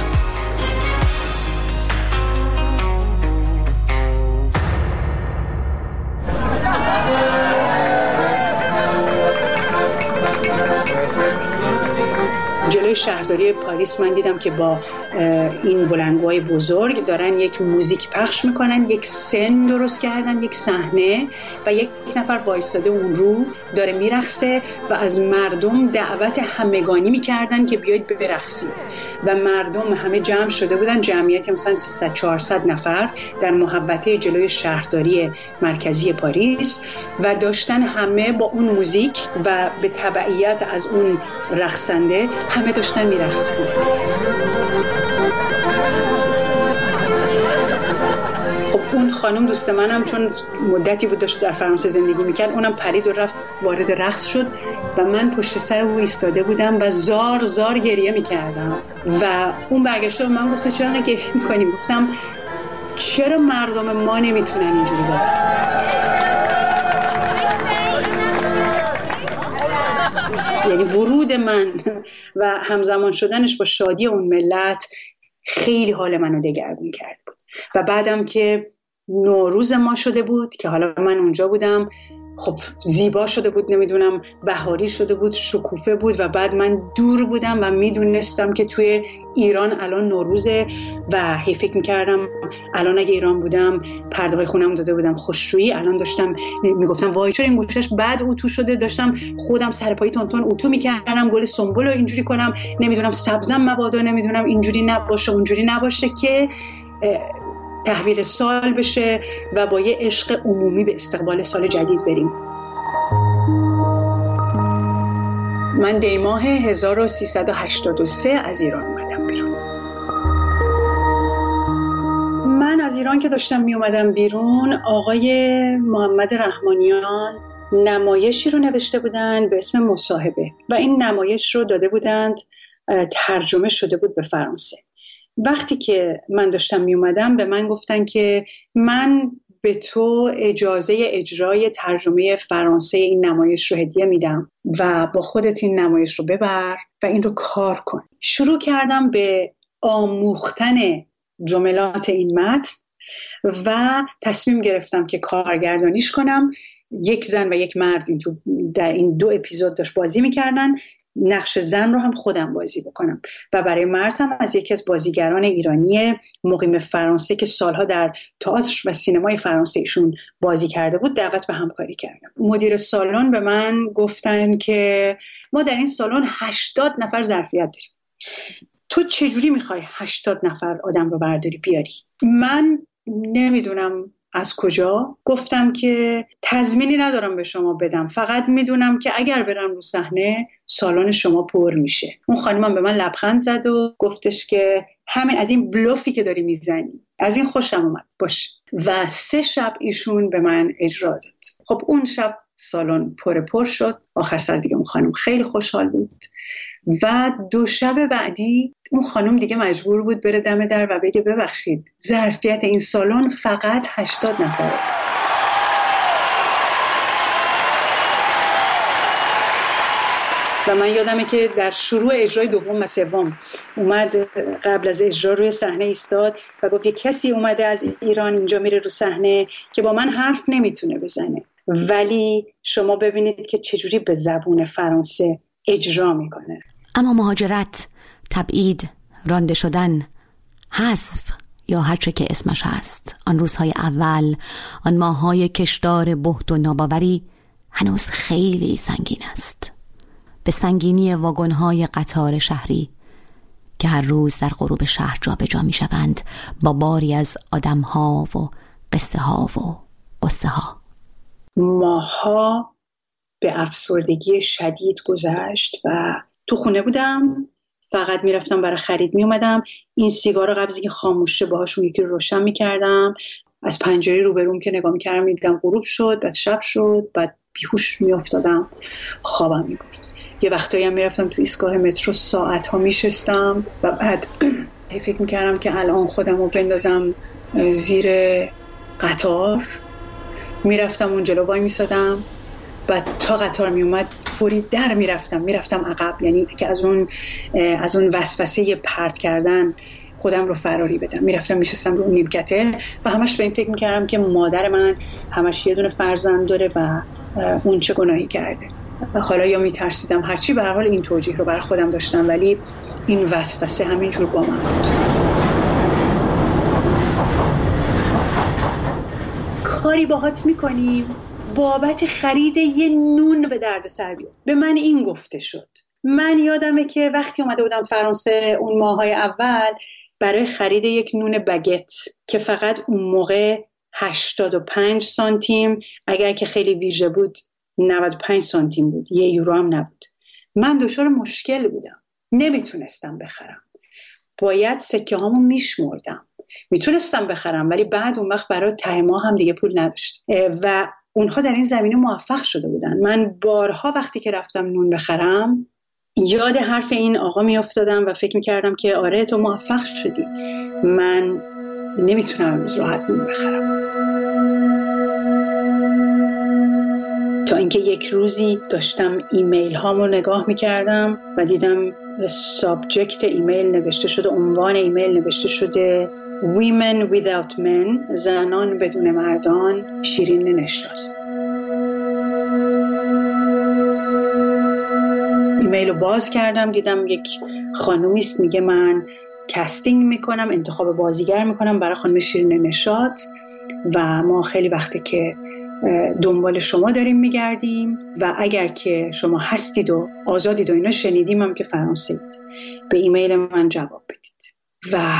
جلوی شهرداری پاریس من دیدم که با این بلندگوهای بزرگ دارن یک موزیک پخش میکنن، یک سن درست کردن، یک صحنه و یک نفر وایستاده اون رو داره میرقصه و از مردم دعوت همگانی میکردن که بیاید برقصید و مردم همه جمع شده بودن، جمعیت مثلا سیصد چهارصد نفر در محوطه جلوی شهرداری مرکزی پاریس و داشتن همه با اون موزیک و به تبعیت از اون رقصنده همه داشتن میرقصیدن. خب اون خانم دوست منم چون مدتی بود داشت در فرانسه زندگی میکرد، اونم پرید و رفت وارد رقص شد و من پشت سر او ایستاده بودم و زار زار گریه میکردم و اون برگشته به من گفت تو چرا گریه میکنی؟ گفتم چرا مردم ما نمیتونن اینجوری برقصن؟ یعنی ورود من و همزمان شدنش با شادی اون ملت خیلی حال منو دگرگون کرد بود. و بعدم که نوروز ما شده بود که حالا من اونجا بودم، خب زیبا شده بود، نمیدونم بهاری شده بود، شکوفه بود و بعد من دور بودم و میدونستم که توی ایران الان نوروزه و هی فکر میکردم الان اگه ایران بودم پرده های خونم داده بودم خوشرویی، الان داشتم میگفتم وای چرا این گوشش بعد اوتو شده، داشتم خودم سرپایی تونتون اوتو میکردم، گل سنبول رو اینجوری کنم، نمیدونم سبزم مبادا، نمیدونم اینجوری نباشه اونجوری نباشه که تحویل سال بشه و با یه عشق عمومی به استقبال سال جدید بریم. من دی ماه هزار و سیصد و هشتاد و سه از ایران اومدم بیرون. من از ایران که داشتم می اومدم بیرون، آقای محمد رحمانیان نمایشی رو نوشته بودن به اسم مصاحبه و این نمایش رو داده بودند، ترجمه شده بود به فرانسه. وقتی که من داشتم می اومدم به من گفتن که من به تو اجازه اجرای ترجمه فرانسه این نمایش رو هدیه میدم و با خودت این نمایش رو ببر و این رو کار کن. شروع کردم به آموختن جملات این متن و تصمیم گرفتم که کارگردانیش کنم. یک زن و یک مرد این تو در این دو اپیزود داشت بازی میکردن، نقش زن رو هم خودم بازی بکنم و برای مرد هم از یکی از بازیگران ایرانی مقیم فرانسه که سالها در تئاتر و سینمای فرانسه ایشون بازی کرده بود دعوت به همکاری کردم. مدیر سالن به من گفتن که ما در این سالن هشتاد نفر ظرفیت داریم، تو چجوری میخوای هشتاد نفر آدم رو برداری بیاری؟ من نمیدونم از کجا گفتم که تضمینی ندارم به شما بدم، فقط میدونم که اگر برم رو صحنه سالن شما پر میشه. اون خانمم به من لبخند زد و گفتش که همین از این بلوفی که داری میزنی از این خوشم اومد، باشه. و سه شب ایشون به من اجرا داد. خب اون شب سالن پر پر شد، آخر سر دیگه اون خانم خیلی خوشحال بود و دو شب بعدی اون خانم دیگه مجبور بود بره دم در و بگه ببخشید ظرفیت این سالن فقط هشتاد نفره. و من یادمه که در شروع اجرای دوم و سوم اومد قبل از اجرا روی صحنه ایستاد و گفت یه کسی اومده از ایران اینجا میره رو صحنه که با من حرف نمیتونه بزنه، ولی شما ببینید که چجوری به زبون فرانسه اجرا میکنه. اما مهاجرت، تبعید، رانده شدن، حذف یا هر چه که اسمش هست، آن روزهای اول، آن ماههای کشدار بهت و ناباوری هنوز خیلی سنگین است. به سنگینی واگن‌های قطار شهری که هر روز در غروب شهر جا به جا می شوند با باری از آدم‌ها و قصه ها و قصه ها. ماها به افسردگی شدید گذشت و تو خونه بودم، فقط میرفتم برای خرید می اومدم. این سیگار قبل از اینکه خاموش شه باهاشون یکی رو روشن میکردم، از پنجره روبروم که نگاه میکردم میدیدم غروب شد، بعد شب شد، بعد بیهوش میافتادم، خوابم میبرد. یه وقتایی هم میرفتم تو ایستگاه مترو ساعت ها میشستم و بعد فکر میکردم که الان خودم رو بندازم زیر قطار. میرفتم اون جلو وای میسادم، بعد تا قطار میومد فوری در میرفتم میرفتم عقب، یعنی که از اون از اون وسوسه پرت کردن خودم رو فراری بدم. میرفتم میشستم رو نیمکته و همش به این فکر میکردم که مادر من همش یه دونه فرزند داره و اون چه گناهی کرده. حالا یا میترسیدم هرچی، به هر حال این توجیه رو برای خودم داشتم، ولی این وسوسه همینجور با من بود. کاری باهات میکنیم بابت خرید یه نون به درد سر بیاد. به من این گفته شد. من یادمه که وقتی اومده بودم فرانسه اون ماهای اول برای خرید یک نون باگت که فقط اون موقع هشتاد و پنج سانتیم، اگر که خیلی ویژه بود نود و پنج سانتیم بود، یه یورو هم نبود. من دچار مشکل بودم، نمیتونستم بخرم، باید سکه هامو میشمردم. میتونستم بخرم ولی بعد اون وقت برای ته ماه هم دیگه پول نداشت و اونها در این زمینه موفق شده بودن. من بارها وقتی که رفتم نون بخرم یاد حرف این آقا میافتادم و فکر میکردم که آره تو موفق شدی، من نمیتونم امروز راحت نون بخرم. تا اینکه یک روزی داشتم ایمیل هامو نگاه میکردم و دیدم سابجکت ایمیل نوشته شده، عنوان ایمیل نوشته شده Women without men، زنان بدون مردان، شیرین نشاط. ایمیل رو باز کردم، دیدم یک خانومی است میگه من کاستینگ میکنم، انتخاب بازیگر میکنم برای خانم شیرین نشاط و ما خیلی وقته که دنبال شما داریم میگردیم و اگر که شما هستید و آزادید و اینا، شنیدیم هم که فرانسویید، به ایمیل من جواب بدید. و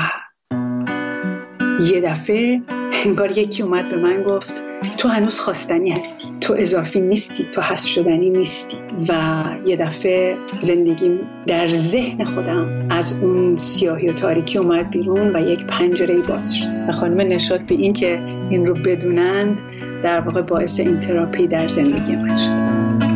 یه دفعه انگار یکی اومد به من گفت تو هنوز خواستنی هستی، تو اضافی نیستی، تو حذف شدنی نیستی. و یه دفعه زندگیم در ذهن خودم از اون سیاهی و تاریکی اومد بیرون و یک پنجره‌ای باز شد و خانم نشاط به این که این رو بدونند در واقع باعث این تراپی در زندگی من شد.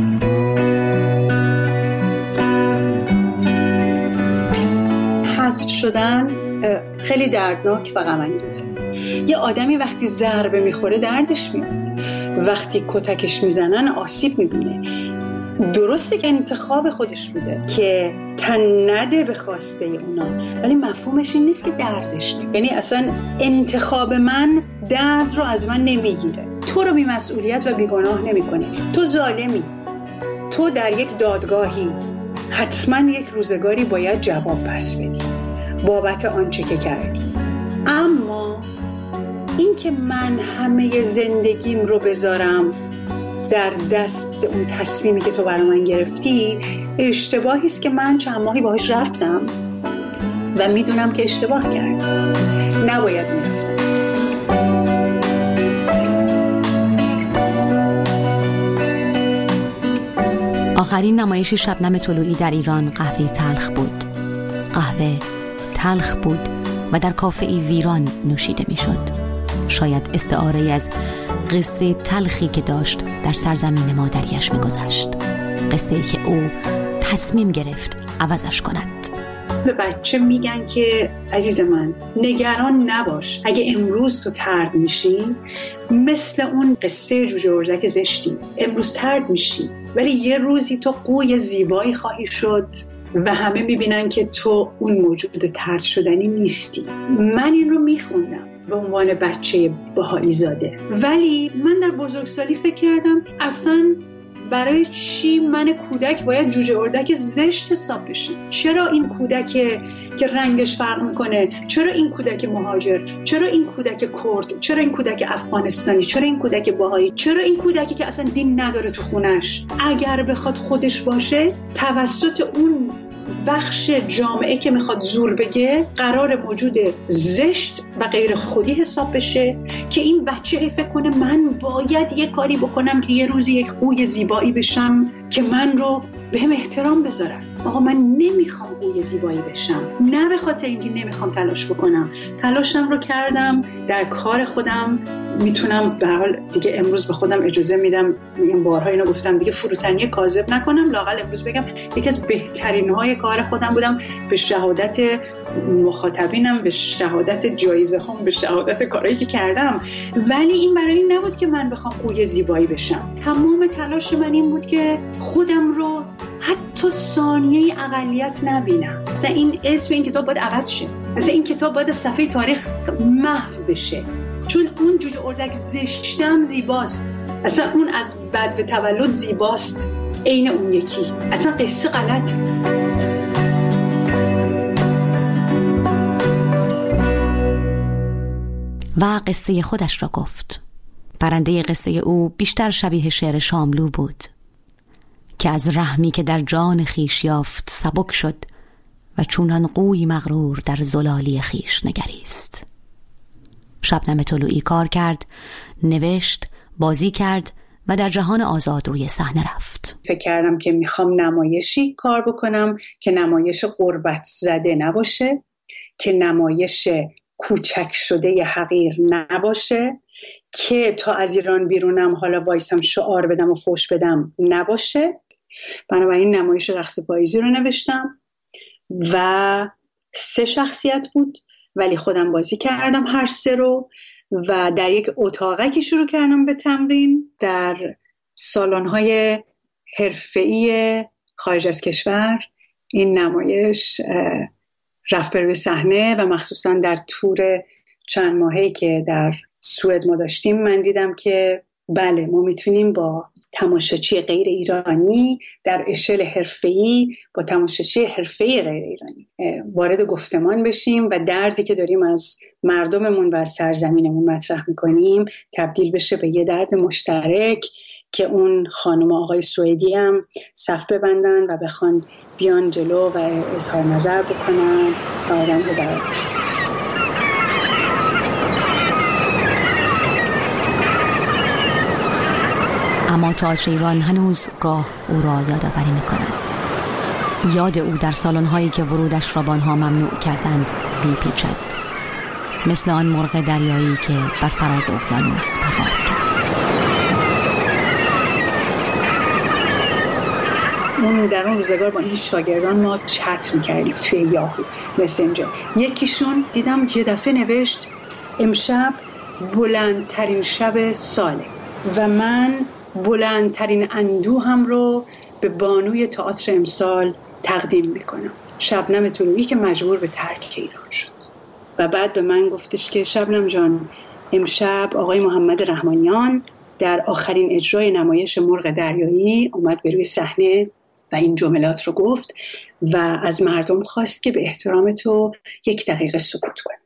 حذف شدن خیلی دردناک و غم انگیزه. یه آدمی وقتی ضربه میخوره دردش میاد، وقتی کتکش میزنن آسیب میبینه. درسته که انتخاب خودش بوده که تن نده به خواسته اونا، ولی مفهومش این نیست که دردش نیست. یعنی اصلا انتخاب من درد رو از من نمیگیره، تو رو بی مسئولیت و بیگناه نمیکنه. تو ظالمی، تو در یک دادگاهی، حتما یک روزگاری باید جواب پس بدی بابت آنچه که کردی. اما این که من همه زندگیم رو بذارم در دست اون تصمیمی که تو برای من گرفتی، اشتباهی است که من چند ماهی باهاش رفتم و میدونم که اشتباه کردم، نباید میرفتم. آخرین نمایش شبنم طلوعی در ایران قهوه تلخ بود. قهوه تلخ بود و در کافه‌ای ویران نوشیده میشد. شاید استعاره‌ای از قصه تلخی که داشت در سرزمین مادریش میگذشت، قصه‌ای که او تصمیم گرفت عوضش کند. به بچه میگن که عزیز من نگران نباش، اگه امروز تو طرد میشی مثل اون قصه جوجه اردک زشتی، امروز طرد میشی ولی یه روزی تو قوی زیبایی خواهی شد و همه میبینن که تو اون موجود طرد شدنی نیستی. من این رو میخوندم به عنوان بچه بهایی زاده، ولی من در بزرگسالی فکر کردم اصلا برای چی من کودک باید جوجه اردک زشت حساب بشه؟ چرا این کودک که رنگش فرق میکنه؟ چرا این کودک مهاجر؟ چرا این کودک کرد؟ چرا این کودک افغانستانی؟ چرا این کودک بهایی؟ چرا این کودکی که اصلا دین نداره تو خونش اگر بخواد خودش باشه توسط اون بخش جامعه که میخواد زور بگه قرار موجود زشت و غیر خودی حساب بشه که این بچه فکر کنه من باید یه کاری بکنم که یه روزی یک قوی زیبایی بشم که من رو بهم احترام بذارن. آقا من نمیخوام قوی زیبایی بشم، نه به خاطر اینکه نمیخوام تلاش بکنم، تلاشم رو کردم در کار خودم. میتونم به حال دیگه امروز به خودم اجازه میدم، میگم بارها اینو گفتم دیگه، فروتنی کاذب نکنم، لااقل امروز بگم یکی از بهترین های کار خودم بودم، به شهادت مخاطبینم، به شهادت جایزه هم، به شهادت کارهایی که کردم. ولی این برای این نبود که من بخوام قوی زیبایی بشم. تمام تلاش من این بود که خودم رو حتی ثانیه اقلیت نبینم. مثلا این اسم این کتاب باید عوض شه، مثلا این کتاب باید صفحه تاریخ محو بشه، چون اون جوجه اردک زشتم زیباست، اصلا اون از بد و تولد زیباست عین اون یکی، اصلا قصه غلط. و قصه خودش را گفت. برنده قصه او بیشتر شبیه شعر شاملو بود که از رحمی که در جان خیش یافت سبک شد و چونان قوی مغرور در زلالی خیش نگریست. شبنم طلوعی کار کرد، نوشت، بازی کرد و در جهان آزاد روی صحنه رفت. فکر کردم که میخوام نمایشی کار بکنم که نمایش غربت زده نباشه، که نمایش کوچک شده حقیر نباشه، که تا از ایران بیرونم حالا وایسم شعار بدم و فوش بدم نباشه. بنابراین نمایش رقص پاییزی رو نوشتم و سه شخصیت بود ولی خودم بازی کردم هر سه رو و در یک اتاقکی شروع کردم به تمرین در سالن‌های حرفه‌ای خارج از کشور. این نمایش رفت به روی صحنه و مخصوصا در تور چند ماهه‌ای که در سوئد ما داشتیم من دیدم که بله ما میتونیم با تماشاچی غیر ایرانی در اشل حرفه‌ای با تماشاچی حرفه‌ای غیر ایرانی وارد گفتمان بشیم و دردی که داریم از مردممون و از سرزمینمون مطرح میکنیم تبدیل بشه به یه درد مشترک که اون خانم و آقای سوئدی هم صف ببندن و بخوان بیان جلو و اظهار نظر بکنن و آدم رو برای بشن. اما تئاتر ایران هنوز گاه او را یادآوری می‌کند. یاد او در سالن‌هایی که ورودش را به آنها ممنوع کردند می‌پیچد، مثل آن مرغ دریایی که بر فراز اقیانوس پرواز کرد. اون در اون روزگار با این شاگردان ما چت می‌کردیم توی یاهو مسنجر. یکیشون دیدم یه دفعه نوشت امشب بلندترین شب ساله و من بلندترین اندوهم رو به بانوی تئاتر امسال تقدیم میکنم، شبنم طلوعی که مجبور به ترک ایران شد. و بعد به من گفتش که شبنم جان امشب آقای محمد رحمانیان در آخرین اجرای نمایش مرغ دریایی اومد به روی صحنه و این جملات رو گفت و از مردم خواست که به احترام تو یک دقیقه سکوت کنن.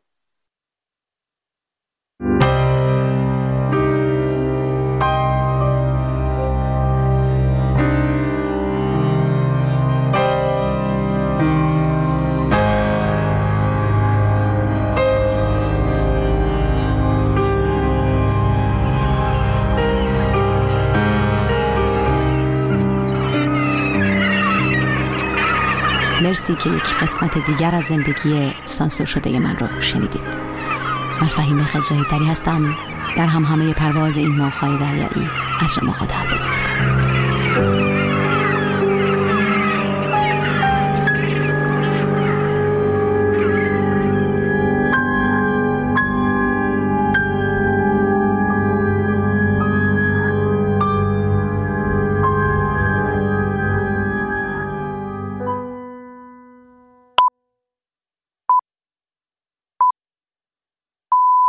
مرسی که یک قسمت دیگر از زندگی سانسور شده من رو شنیدید. من فهیم خضر هیدری هستم. در هم همه پرواز این مرغ‌های دریایی از شما خداحافظی.